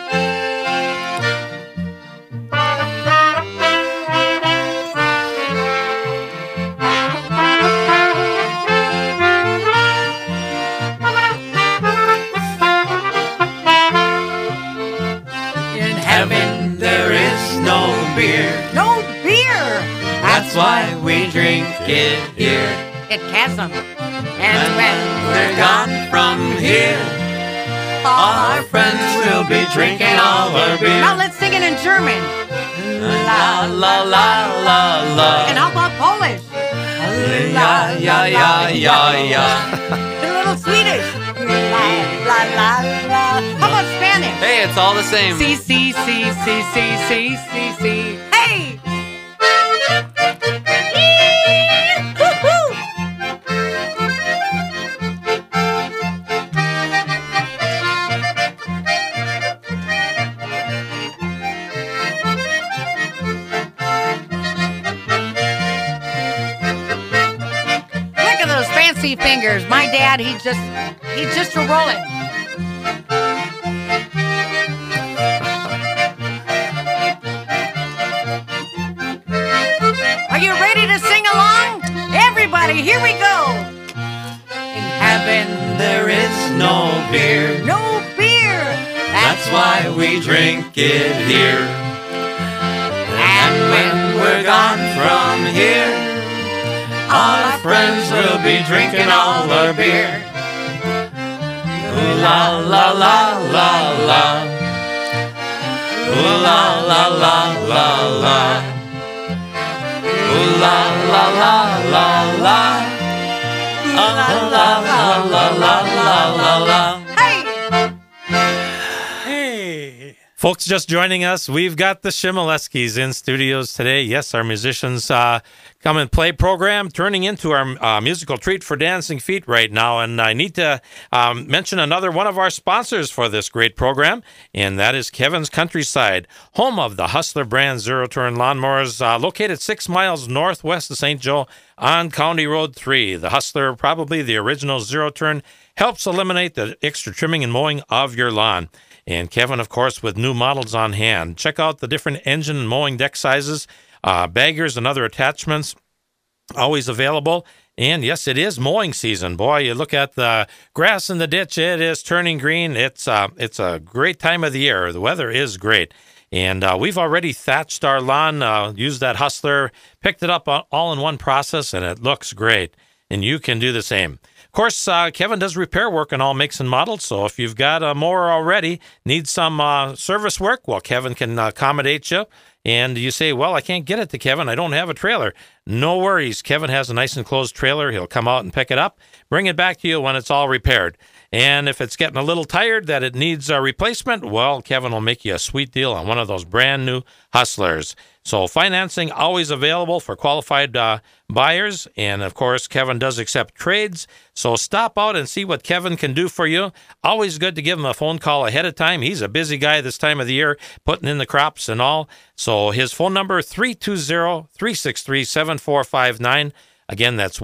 In heaven there is no beer. No beer That's why we drink it here. at Chasm. And And when we're gone from here, our friends will be drinking all our beer. now let's sing it in German. La la la la la. And how about Polish? Yeah, yeah, yeah, yeah, yeah. And a little Swedish. La la la la. How about Spanish? Hey, it's all the same. C C C C C C C C. Hey. Woo-hoo. fancy fingers. My dad, he's just a rolling. Are you ready to sing along? Everybody, here we go. In heaven There is no beer. no beer. That's why we drink it here. And when we're gone from here, all our friends will be drinking all our beer. Ooh la la la la la. Ooh la la la la la. Ooh la la la la la. Ooh la la la la la la la la. Hey! Hey. Folks just joining us, we've got the Shimoleskis in studios today. Yes, our musicians come and play program turning into our musical treat for dancing feet right now. And I need to mention another one of our sponsors for this great program, and that is Kevin's Countryside, home of the Hustler brand zero-turn lawnmowers, located 6 miles northwest of St. Joe on County Road 3. The Hustler, probably the original zero-turn, helps eliminate the extra trimming and mowing of your lawn. And Kevin, of course, with new models on hand. Check out the different engine and mowing deck sizes, baggers and other attachments, always available. And yes, it is mowing season. Boy, you look at the grass in the ditch, it is turning green. It's a great time of the year. The weather is great. And we've already thatched our lawn, used that Hustler, picked it up all in one process, and it looks great. And you can do the same. Of course, Kevin does repair work on all makes and models, so if you've got a mower already, need some service work, well, Kevin can accommodate you. And you say, well, I can't get it to Kevin. I don't have a trailer. No worries. Kevin has a nice enclosed trailer. He'll come out and pick it up, bring it back to you when it's all repaired. And if it's getting a little tired that it needs a replacement, well, Kevin will make you a sweet deal on one of those brand new Hustlers. So financing always available for qualified buyers. And, of course, Kevin does accept trades. So stop out and see what Kevin can do for you. Always good to give him a phone call ahead of time. He's a busy guy this time of the year, putting in the crops and all. So his phone number, 320-363-7459. Again, that's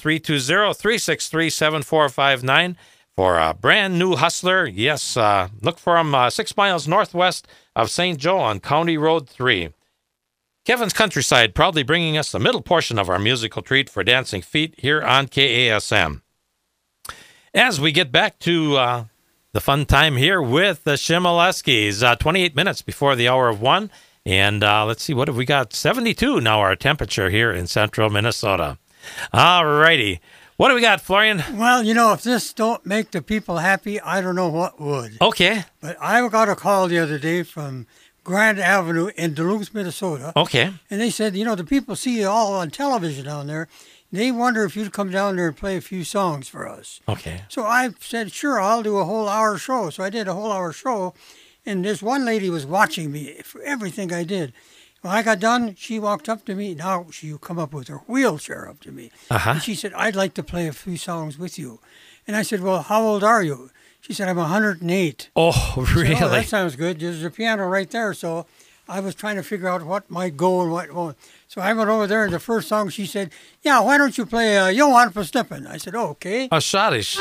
1-320-363-7459 for a brand new Hustler. Yes, look for him 6 miles northwest of St. Joe on County Road 3. Kevin's Countryside, proudly bringing us the middle portion of our musical treat for dancing feet here on KASM. As we get back to the fun time here with the Shimoleskis, 28 minutes before the hour of 1. And let's see, what have we got? 72 now, our temperature here in central Minnesota. All righty. What do we got, Florian? Well, if this don't make the people happy, I don't know what would. Okay. But I got a call the other day from Grand Avenue in Duluth, Minnesota. Okay. And they said, the people see you all on television down there. They wonder if you'd come down there and play a few songs for us. Okay. So I said, sure, I'll do a whole hour show. So I did a whole hour show. And this one lady was watching me for everything I did. When I got done, she walked up to me. Now she come up with her wheelchair up to me. Uh-huh. And she said, I'd like to play a few songs with you. And I said, well, how old are you? She said, I'm 108. Oh, really? I said, that sounds good. There's a piano right there. So I was trying to figure out what might go and what won't. So I went over there, and the first song she said, yeah, why don't you play Johan for Snippin'? I said, oh, okay. A schottisch.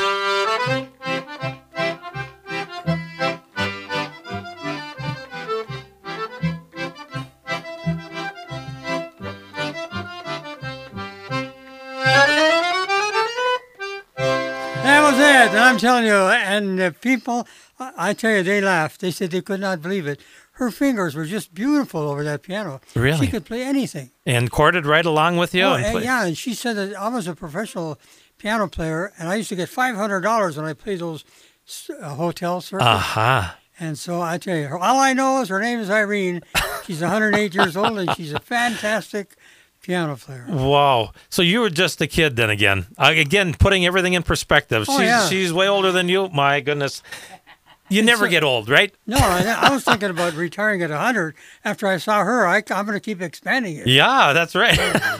That was it. And I'm telling you, and the people, I tell you, they laughed. They said they could not believe it. Her fingers were just beautiful over that piano. Really? She could play anything. And chorded right along with you? Yeah, and she said that I was a professional piano player, and I used to get $500 when I played those hotel circuits. Uh-huh. And so I tell you, all I know is her name is Irene. She's 108 years old, and she's a fantastic piano player. Wow. So you were just a kid then again. Again, putting everything in perspective. She's way older than you. My goodness. You never get old, right? No, I was thinking about retiring at 100. After I saw her, I'm going to keep expanding it. Yeah, that's right.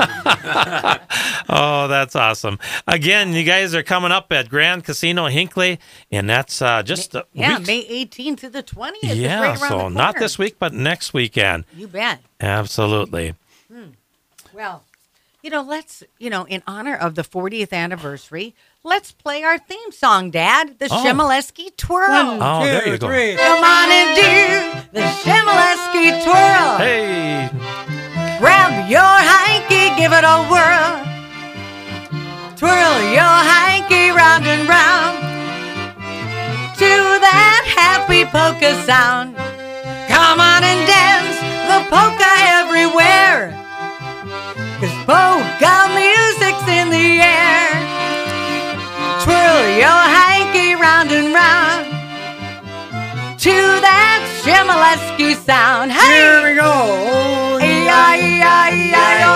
Oh, that's awesome. Again, you guys are coming up at Grand Casino Hinckley, and that's just May 18th to the 20th. Yeah, right so not this week, but next weekend. You bet. Absolutely. Well, let's, in honor of the 40th anniversary, let's play our theme song, Dad, the Shimoleski Twirl. Oh, there you go. Three. Come on and do the Shimoleski Twirl. Hey. Grab your hanky, give it a whirl. Twirl your hanky round and round to that happy polka sound. Come on and dance the polka everywhere, 'cause polka music's in the air. Twirl your hanky round and round to that Shimoleski sound. Hey! Here we go. E-I-E-I-E-I-O.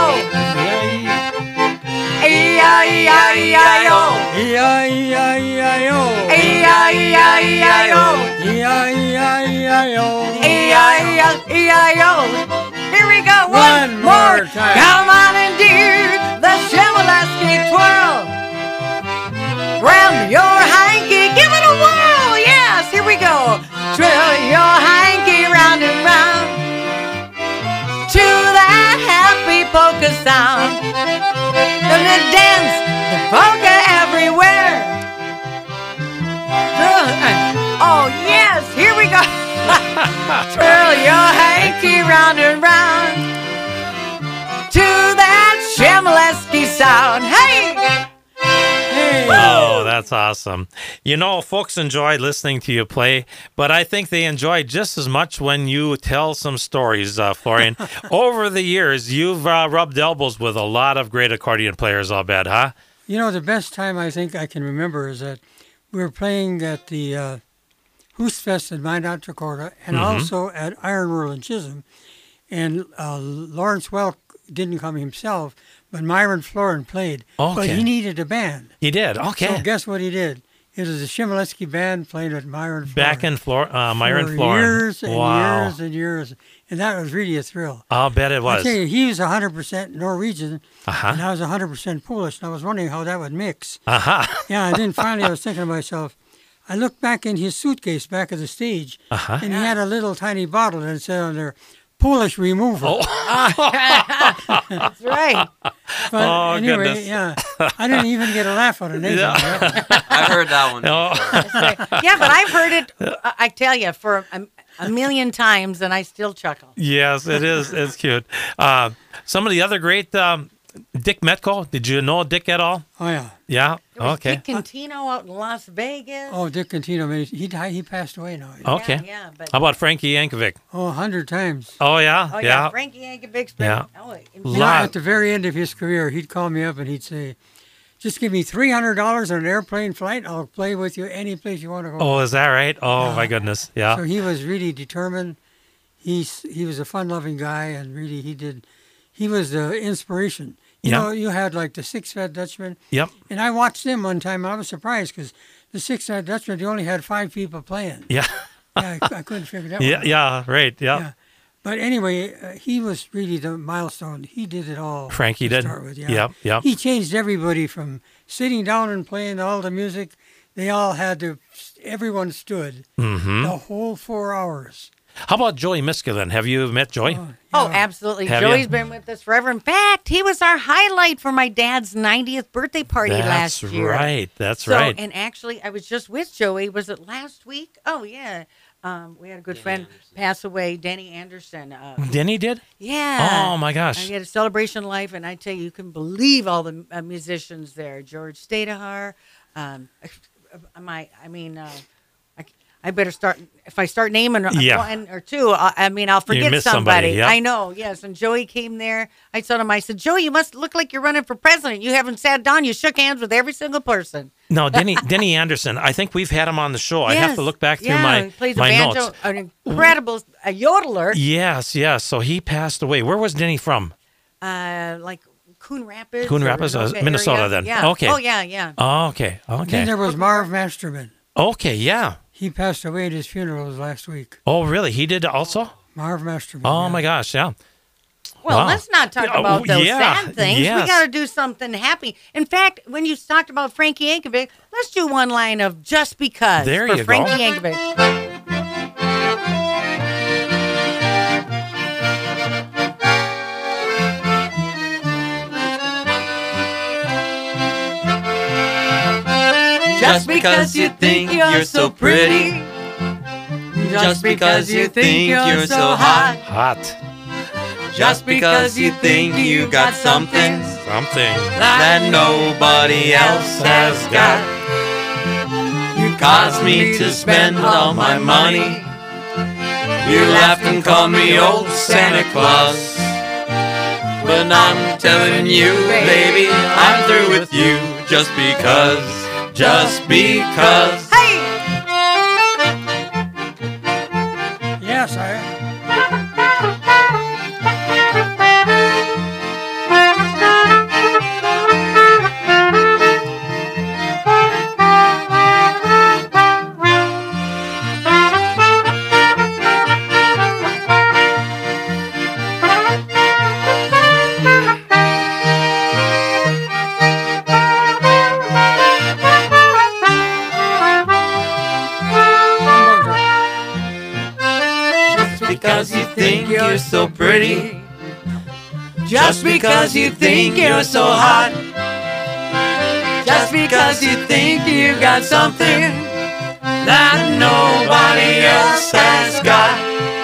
E-I-E-I-E-I-O. E-I-E-I-E-I-O. E-I-E-I-E-I-O. E-I-E-I-E-I-O. E-I-E-I-E-I-O. Here we go. One more time. Come on and do the Shimoleski twirl. Grab your hanky, give it a whirl. Yes, here we go. Twirl your hanky round and round to that happy polka sound. Gonna dance the polka everywhere. Oh yes, here we go. Twirl your hanky round and round to that Shimoleski sound. Hey! Oh, that's awesome. Folks enjoy listening to you play, but I think they enjoy just as much when you tell some stories, Florian. Over the years, you've rubbed elbows with a lot of great accordion players, I'll bet, huh? The best time I think I can remember is that we were playing at the Hoostfest in Minot, Dakota, and also at Iron World in Chisholm. And Lawrence Welk didn't come himself, but Myron Florin played. Okay. But he needed a band. He did, okay. So guess what he did? It was a Shimoleski band playing with Myron Florin. Back in Myron for Florin. years and Wow. years and years. And that was really a thrill. I'll bet it I was. tell you, he was 100% Norwegian, Uh-huh. and I was 100% Polish, and I was wondering how that would mix. Uh-huh. Yeah, and then finally I was thinking to myself, I looked back in his suitcase back at the stage, Uh-huh. and he had a little tiny bottle, and it said on there, Polish removal. That's right. But Oh, anyway, goodness. yeah, I didn't even get a laugh out of Nathan. I've heard that one. Oh. Yeah, but I've heard it, I tell you, for a million times, and I still chuckle. Yes, it is. It's cute. Some of the other great, Dick Metco. Did you know Dick at all? Oh, yeah. Yeah. There was Okay. Dick Contino out in Las Vegas. Oh, Dick Contino, man, he died, he passed away now. Okay. Yeah, but How about Frankie Yankovic? Oh, 100 times. Oh yeah. oh yeah, Frankie Yankovic's been Yeah. in At the very end of his career, he'd call me up and he'd say, just give me $300 on an airplane flight. I'll play with you any place you want to go. Oh, is that right? Oh my goodness. Yeah. So he was really determined. He was a fun-loving guy, and really he was the inspiration. You had like the Six Fat Dutchman. Yep. And I watched them one time, and I was surprised because the Six Fat Dutchman, they only had 5 people playing. Yeah. Yeah, I couldn't figure that one Yeah. out. Yeah. Right. Yeah. Yeah. But anyway, he was really the milestone. He did it all. Frankie to did. start with, yeah. Yep. Yep. He changed everybody from sitting down and playing all the music. They all had to, everyone stood the whole 4 hours. How about Joey Miskelin? Have you met Joey? Oh, absolutely. Have Joey's you? been with us forever. In fact, he was our highlight for my dad's 90th birthday party last year. Right. That's So, right. and actually, I was just with Joey. Was it last week? Oh, yeah. We had a good friend pass away, Denny Anderson. Denny did? Yeah. Oh my gosh. I had a celebration of life, and I tell you can believe all the musicians there. George Stadahar. I better start. If I start naming one or two, I'll forget miss somebody. yeah. I know. Yes. And Joey came there. I told him, I said, Joey, you must look like you're running for president. You haven't sat down. You shook hands with every single person. No, Denny Anderson. I think we've had him on the show. I have to look back through he plays my a banjo, notes. an incredible yodeler. Yes. So he passed away. Where was Denny from? Like Coon Rapids. Coon Rapids, Anoka Minnesota area. then. Yeah. Okay. Oh, yeah. Oh, okay. Then there was Marv Masterman. Okay. Yeah. He passed away at his funeral last week. Oh, really? He did also? Marv Masterman. Oh yeah. my gosh. Yeah. Well, Wow. let's not talk about those sad things. yes. We got to do something happy. In fact, when you talked about Frankie Yankovic, let's do one line of Just Because There for you go. Frankie Yankovic. Just because you think you're so pretty. Just because you think you're so hot. Hot. Just because you think you got something Something. that nobody else has got. You caused me to spend all my money. You laughed and called me old Santa Claus. But I'm telling you, baby, I'm through with you. Just because. Hey! Yes, I. Because you think you're so pretty. Just because you think you're so hot. Just because you think you got something that nobody else has got.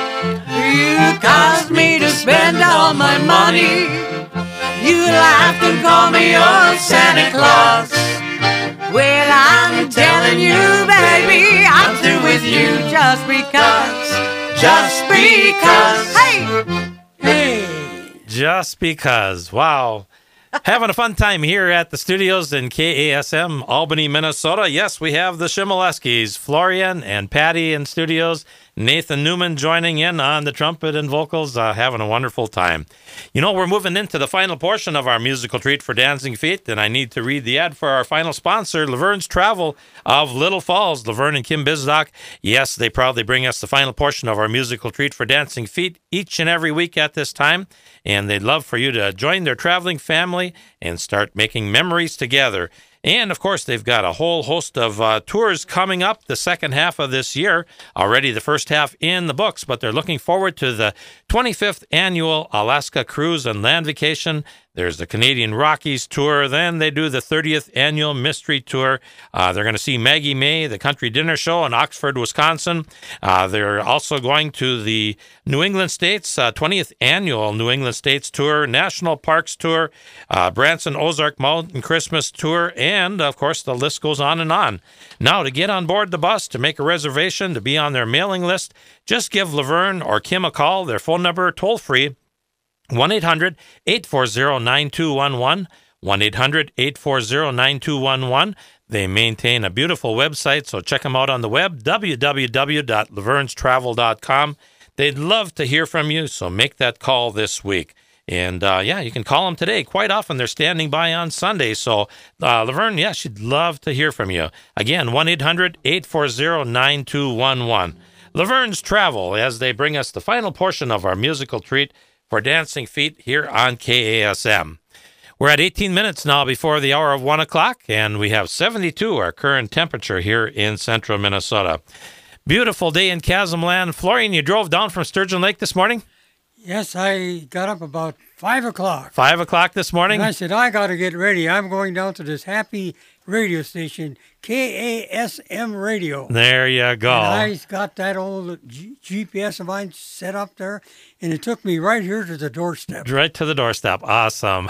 You caused me to spend all my money. You laughed and called me old Santa Claus. Well, I'm telling you, baby, I'm through with you just because. Just because. Hey! Hey! Just because. Wow. Having a fun time here at the studios in KASM, Albany, Minnesota. Yes, we have the Shimoleskis, Florian and Patty in studios. Nathan Newman joining in on the trumpet and vocals, having a wonderful time. You know, we're moving into the final portion of our musical treat for Dancing Feet, and I need to read the ad for our final sponsor, Laverne's Travel of Little Falls. Laverne and Kim Bizdock, yes, they proudly bring us the final portion of our musical treat for Dancing Feet each and every week at this time, and they'd love for you to join their traveling family and start making memories together. And, of course, they've got a whole host of tours coming up the second half of this year. Already the first half in the books, but they're looking forward to the 25th Annual Alaska Cruise and Land Vacation. There's the Canadian Rockies Tour. Then they do the 30th Annual Mystery Tour. They're going to see Maggie May, the Country Dinner Show in Oxford, Wisconsin. They're also going to the New England States, 20th Annual New England States Tour, National Parks Tour, Branson Ozark Mountain Christmas Tour, and, of course, the list goes on and on. Now, to get on board the bus, to make a reservation, to be on their mailing list, just give Laverne or Kim a call. Their phone number, toll-free, 1-800-840-9211, 1-800-840-9211. They maintain a beautiful website, so check them out on the web, www.lavernestravel.com. They'd love to hear from you, so make that call this week. And, you can call them today. Quite often, they're standing by on Sunday. So, Laverne, yeah, she'd love to hear from you. Again, 1-800-840-9211. Laverne's Travel, as they bring us the final portion of our musical treat for Dancing Feet here on KASM. We're at 18 minutes now before the hour of 1 o'clock, and we have 72, our current temperature here in central Minnesota. Beautiful day in Chasmland. Florian, you drove down from Sturgeon Lake this morning? Yes, I got up about 5 o'clock. 5 o'clock this morning? And I said, I got to get ready. I'm going down to this happy radio station, KASM Radio. There you go. And I got that old GPS of mine set up there, and it took me right here to the doorstep. Right to the doorstep. Awesome.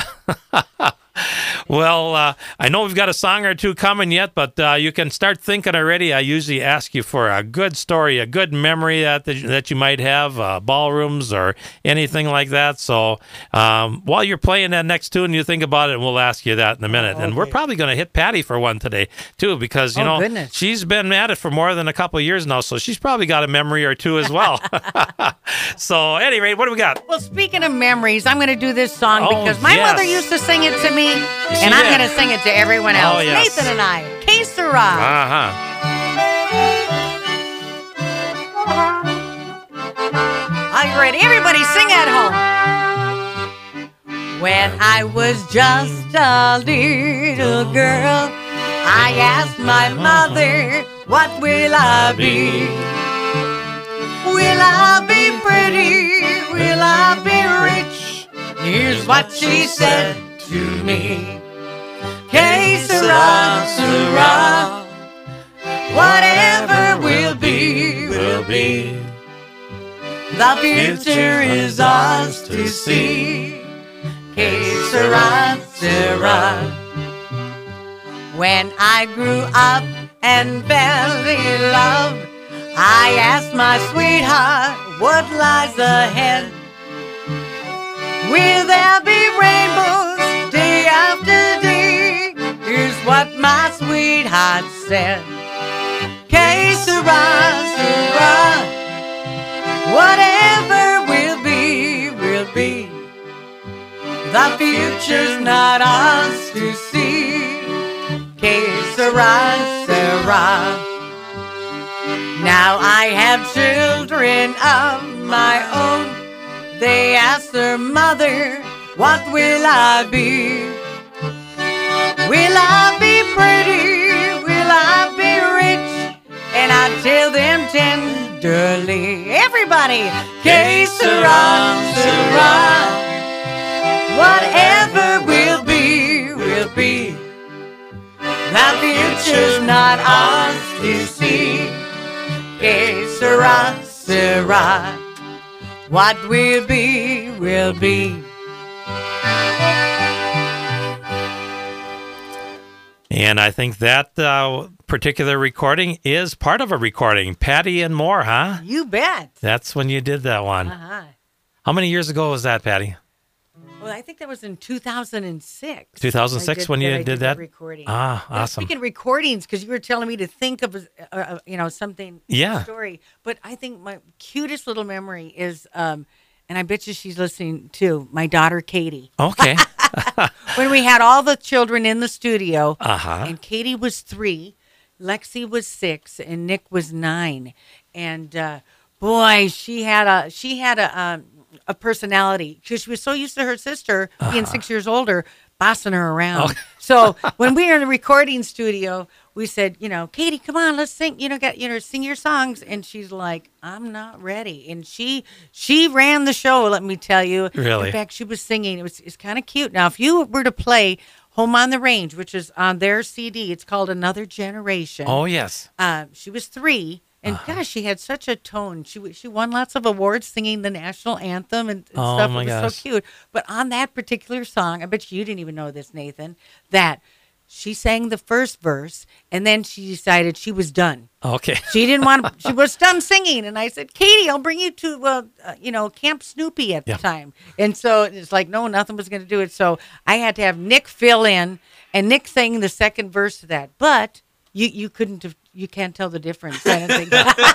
Well, I know we've got a song or two coming yet, but you can start thinking already. I usually ask you for a good story, a good memory that you might have, ballrooms or anything like that. So while you're playing that next tune, you think about it, and we'll ask you that in a minute. Okay. And we're probably going to hit Patty for one today, too, because, you know, goodness. She's been at it for more than a couple of years now, so she's probably got a memory or two as well. So, at any rate, what do we got? Well, speaking of memories, I'm going to do this song because my mother used to sing it to me, and I'm going to sing it to everyone else. Oh, yes. Nathan and I, Que Sera. Uh-huh. Are you ready? Everybody sing at home. When I was just a little girl, I asked my mother, what will I be? Will I be pretty? Will I be rich? Here's what she said to me. Que sera, sera, The future is ours to see. Que sera, sera. When I grew up and fell in love, I asked my sweetheart what lies ahead. Will there be rainbows day after day? Here's what my sweetheart said. Que sera, sera. Whatever will be, will be. The future's not ours to see. Que sera, sera. Now I have children of my own. They ask their mother, what will I be? Will I be pretty? Will I be rich? And I tell them tenderly, everybody, que sera, sera. Whatever will be, will be. The future's not ours to see. Que sera, sera. What will be, will be. And I think that particular recording is part of a recording. Patty and More, huh? You bet. That's when you did that one. Uh-huh. How many years ago was that, Patty? Well, I think that was in 2006. 2006 when you did that? Recording. Ah, Now, awesome. speaking of recordings, because you were telling me to think of, something, Yeah. a story. But I think my cutest little memory is, and I bet you she's listening too, my daughter Katie. Okay. When we had all the children in the studio, Uh-huh. and Katie was 3, Lexi was 6, and Nick was 9. And boy, she had a personality because she was so used to her sister being 6 years older, bossing her around. Oh. So when we were in the recording studio, we said, Katie, come on, let's sing. Sing your songs. And she's like, I'm not ready. And she ran the show. Let me tell you. Really? In fact, she was singing. It's kind of cute. Now, if you were to play Home on the Range, which is on their CD, it's called Another Generation. Oh, yes. She was 3. And gosh, she had such a tone. She won lots of awards singing the national anthem and Oh, stuff. my It was gosh. so cute. But on that particular song, I bet you didn't even know this, Nathan, that she sang the first verse and then she decided she was done. Okay. She didn't want. She was done singing, and I said, "Katie, I'll bring you to, Camp Snoopy at the Yeah. time." And so it's like, no, nothing was going to do it. So I had to have Nick fill in, and Nick sang the second verse to that. But you couldn't have. You can't tell the difference. I don't think.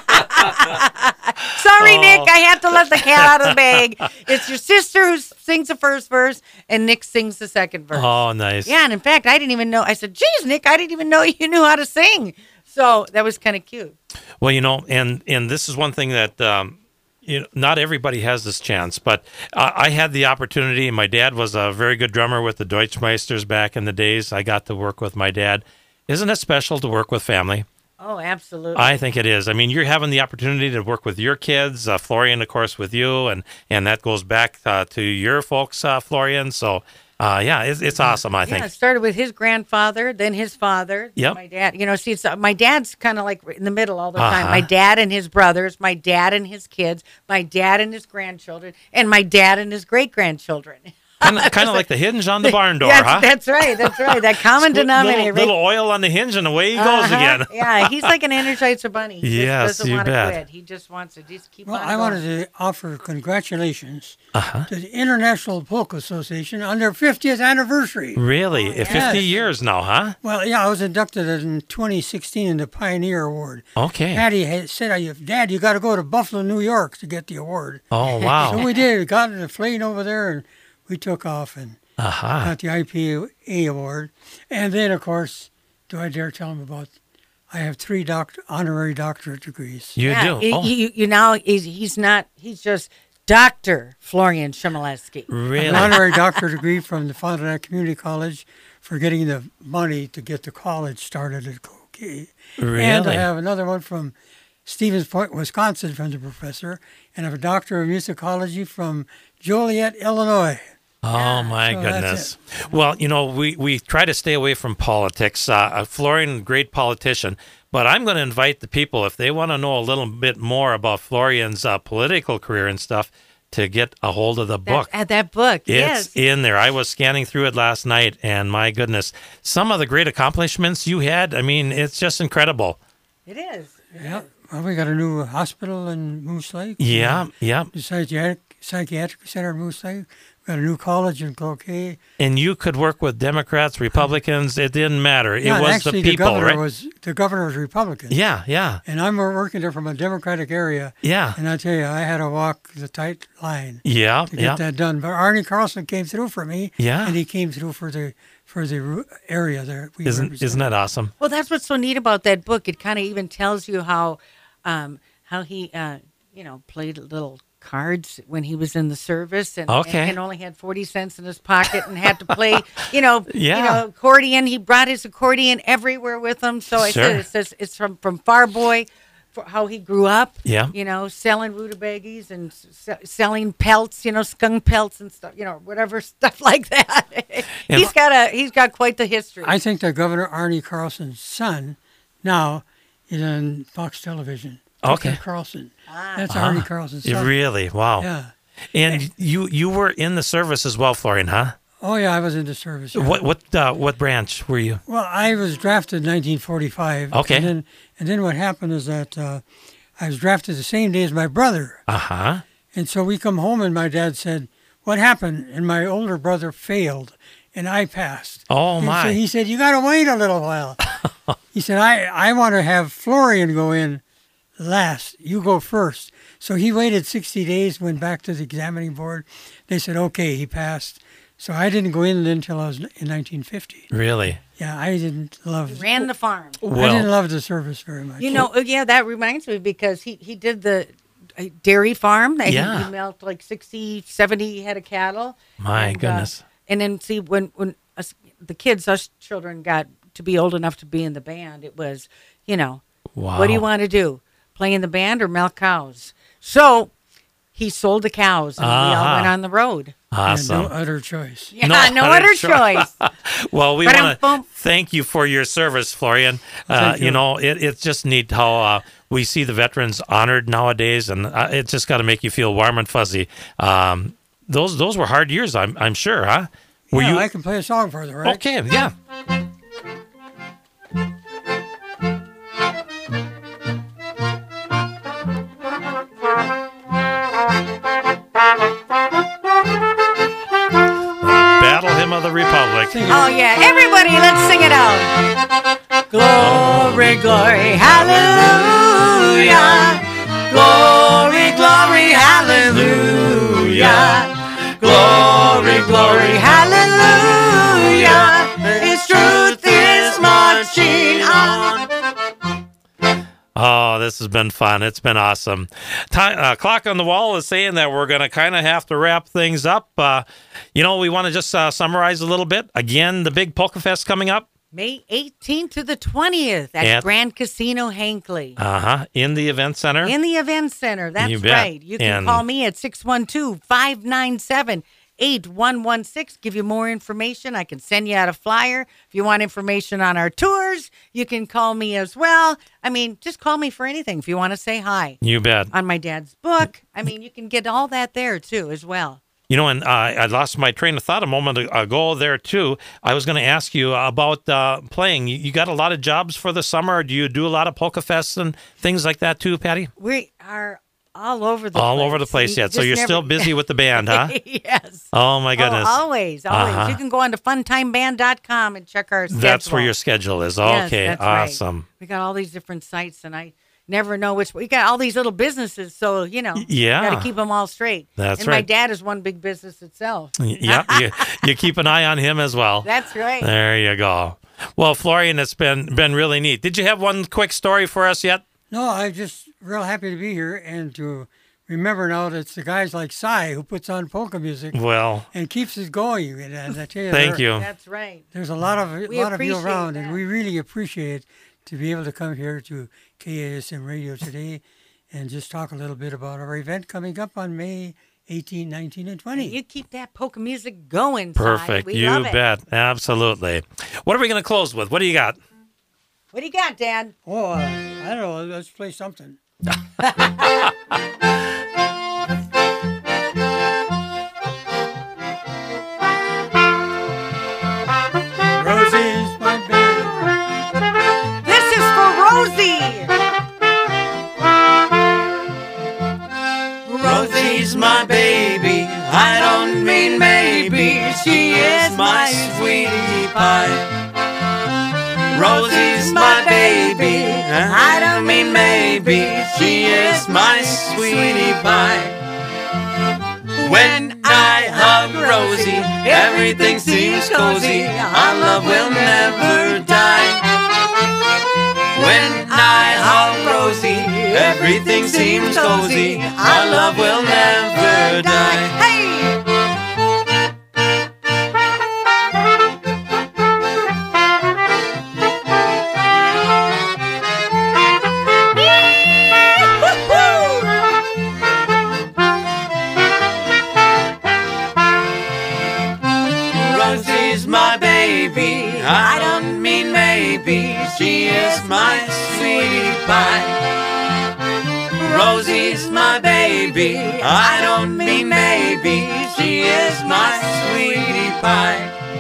Sorry, Nick. I had to let the cat out of the bag. It's your sister who sings the first verse, and Nick sings the second verse. Oh, nice. Yeah, and in fact, I didn't even know. I said, "Geez, Nick, I didn't even know you knew how to sing." So that was kind of cute. Well, and this is one thing that not everybody has this chance, but I had the opportunity. My dad was a very good drummer with the Deutschmeisters back in the days. I got to work with my dad. Isn't it special to work with family? Oh, absolutely. I think it is. I mean, you're having the opportunity to work with your kids, Florian, of course, with you, and that goes back to your folks, Florian. So, it's awesome, I think. Yeah, it started with his grandfather, then his father, Yep. my dad. My dad's kind of like in the middle all the time. Uh-huh. My dad and his brothers, my dad and his kids, my dad and his grandchildren, and my dad and his great-grandchildren. Kind of like the hinge on the barn door, huh? That's right. That common denominator. Little oil on the hinge, and away he goes again. Yeah, he's like an Energizer bunny. He Yes, just doesn't you want to bet. quit. He just wants to just keep Well, on I going. wanted to offer congratulations to the International Polka Association on their 50th anniversary. Really? yes. 50 years now, huh? Well, yeah, I was inducted in 2016 in the Pioneer Award. Okay. Patty had said, Dad, you got to go to Buffalo, New York to get the award. Oh, wow. So we did. We got in a plane over there, and we took off and Uh-huh. got the IPA award. And then, of course, do I dare tell him about, I have 3 honorary doctorate degrees. You do? Oh, He's just Dr. Florian Chmielewski. really? An honorary doctorate degree from the Fond du Lac Community College for getting the money to get the college started at Koki. Really? And I have another one from Stevens Point, Wisconsin, from the professor, and I have a doctor of musicology from Joliet, Illinois. Oh, my So goodness. that's Well, we try to stay away from politics. Florian, great politician. But I'm going to invite the people, if they want to know a little bit more about Florian's political career and stuff, to get a hold of the book. That book, yes. It's in there. I was scanning through it last night, and my goodness, some of the great accomplishments you had, I mean, it's just incredible. It is. Yeah. Well, we got a new hospital in Moose Lake. Yeah. The psychiatric center in Moose Lake. We got a new college in Cloquet. And you could work with Democrats, Republicans, it didn't matter. It Yeah, was actually, the people, right? The governor was Republican. Yeah. And I'm working there from a Democratic area. Yeah. And I tell you, I had to walk the tight line Yeah. to get that done. But Arnie Carlson came through for me. Yeah. And he came through for the area there. Isn't that awesome? Well, that's what's so neat about that book. It kind of even tells you how he played little cards when he was in the service and only had 40 cents in his pocket and had to play, accordion. He brought his accordion everywhere with him. So I said, it says it's from Far Boy, for how he grew up, selling rutabagas and selling pelts, skunk pelts and stuff, whatever stuff like that. He's got quite the history. I think that Governor Arnie Carlson's son now is on Fox Television. Okay. Tucker Carlson. That's Arnie Carlson's son. Really? Wow. Yeah. And you were in the service as well, Florian, huh? Oh yeah, I was in the service. Yeah. What branch were you? Well, I was drafted in 1945. Okay. And then what happened is that I was drafted the same day as my brother. Uh-huh. And so we come home and my dad said, "What happened?" And my older brother failed and I passed. Oh and my. So he said, "You got to wait a little while." He said, I want to have Florian go in last. You go first. So he waited 60 days, went back to the examining board. They said, okay, he passed. So I didn't go in until I was in 1950. Really? Yeah, I didn't love... Ran the farm. I didn't love the service very much. That reminds me because he did the dairy farm. He milked like 60, 70 head of cattle. My goodness. And then see, when us children got to be old enough to be in the band, it was, wow. What do you want to do? Play in the band or milk cows? So he sold the cows and we all went on the road. Awesome. No other choice. Yeah, no other choice. Well, we want to thank you for your service, Florian. It's just neat how we see the veterans honored nowadays, and it's just got to make you feel warm and fuzzy. Those were hard years, I'm sure, huh? I can play a song for you, right? Okay, yeah. Battle Hymn of the Republic. Oh, yeah. Everybody, let's sing it out. Glory, glory, hallelujah. Glory, glory, hallelujah. Glory, glory, hallelujah. His truth is marching on. Oh, this has been fun. It's been awesome. Clock on the wall is saying that we're going to kind of have to wrap things up. We want to just summarize a little bit. Again, the big Polka Fest coming up. May 18th to the 20th at Grand Casino Hankley. In the event center. In the event center. That's right. You can call me at 612-597-8116. Give you more information. I can send you out a flyer. If you want information on our tours, you can call me as well. I mean, just call me for anything if you want to say hi. You bet. On my dad's book. I mean, you can get all that there, too, as well. And I lost my train of thought a moment ago there, too. I was going to ask you about playing. You got a lot of jobs for the summer. Do you do a lot of Polka Fests and things like that, too, Patty? We are all over the place. All over the place, yeah. So you're still busy with the band, huh? Yes. Oh, my goodness. Always. You can go on to funtimeband.com and check our schedule. That's where your schedule is. Okay, yes, that's awesome. Right. We got all these different sites, and I never know which. We got all these little businesses, so you got to keep them all straight. That's and right. My dad is one big business itself. Yeah, you keep an eye on him as well. That's right. There you go. Well, Florian, it's been really neat. Did you have one quick story for us yet? No, I'm just real happy to be here and to remember now that it's the guys like Cy who puts on polka music. Well, and keeps it going. And I tell you, thank you. That's right. There's a lot of you around, that. And we really appreciate to be able to come here to KASM Radio today and just talk a little bit about our event coming up on May 18, 19, and 20. You keep that polka music going. Si. Perfect. We You love it. bet. Absolutely. What are we going to close with? What do you got? What do you got, Dad? Oh, I don't know. Let's play something. Rosie's my baby. This is for Rosie. Rosie's my baby, I don't mean maybe, she is my sweetie pie. Rosie's my baby, I don't mean maybe, she is my sweetie pie. When I hug Rosie, everything seems cozy, our love will never die. When I hug Rosie, everything seems cozy, our love will never die. Hey! Rosie's my baby, I don't mean maybe, she is my sweetie pie. Rosie's my baby, I don't mean maybe, she is my sweetie pie.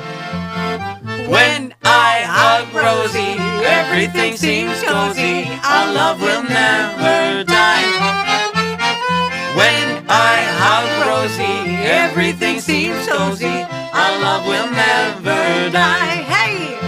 When I hug Rosie, everything seems cozy, our love will never die. When I hug Rosie, everything seems cozy, our love will never die. Hey!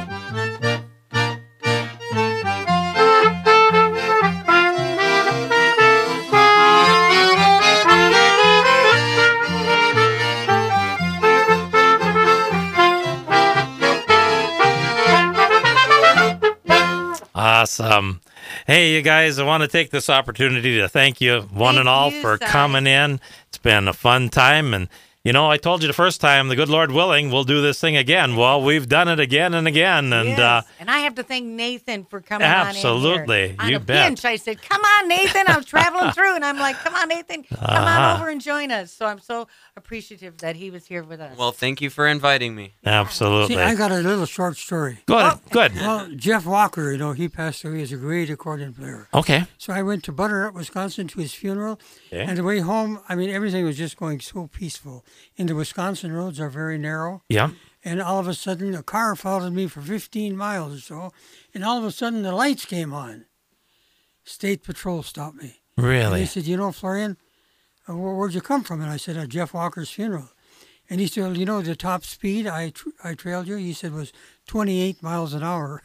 Awesome. Hey, you guys, I want to take this opportunity to thank you, one Thank and all, you, for Si. coming in. It's been a fun time. And, you know, I told you the first time, the good Lord willing, we'll do this thing again. Well, we've done it again and again. And Yes. And I have to thank Nathan for coming Absolutely. on in here. You on a bet. Pinch, I said, come on, Nathan. I was traveling through, and I'm like, come on, Nathan. Come on over and join us. So I'm so appreciative that he was here with us. Well, thank you for inviting me. absolutely. See, I got a little short story. Good. Good. Well, Jeff Walker, he passed away as a great accordion player. Okay. So I went to Butternut, Wisconsin to his funeral. Okay. And the way home, everything was just going so peaceful. And the Wisconsin roads are very narrow. Yeah. And all of a sudden, a car followed me for 15 miles or so. And all of a sudden, the lights came on. State Patrol stopped me. And Really? they said, Florian, where'd you come from? And I said, at Jeff Walker's funeral. And he said, well, the top speed I trailed you, he said, was 28 miles an hour.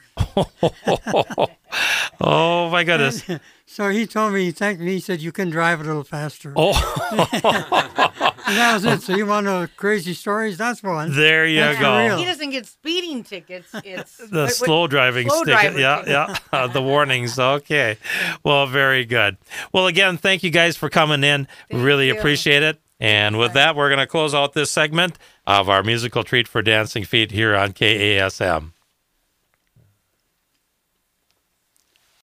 Oh, my goodness. So he told me, he thanked me, he said, you can drive a little faster. Oh, And that was it. So you want to know crazy stories? That's one. there you That's go. real. He doesn't get speeding tickets. It's The slow driving slow sticker. driver Yeah, ticket. yeah. The warnings. Okay. Well, very good. Well, again, thank you guys for coming in. Thank Really you. appreciate it. And with that, we're going to close out this segment of our musical treat for dancing feet here on KASM.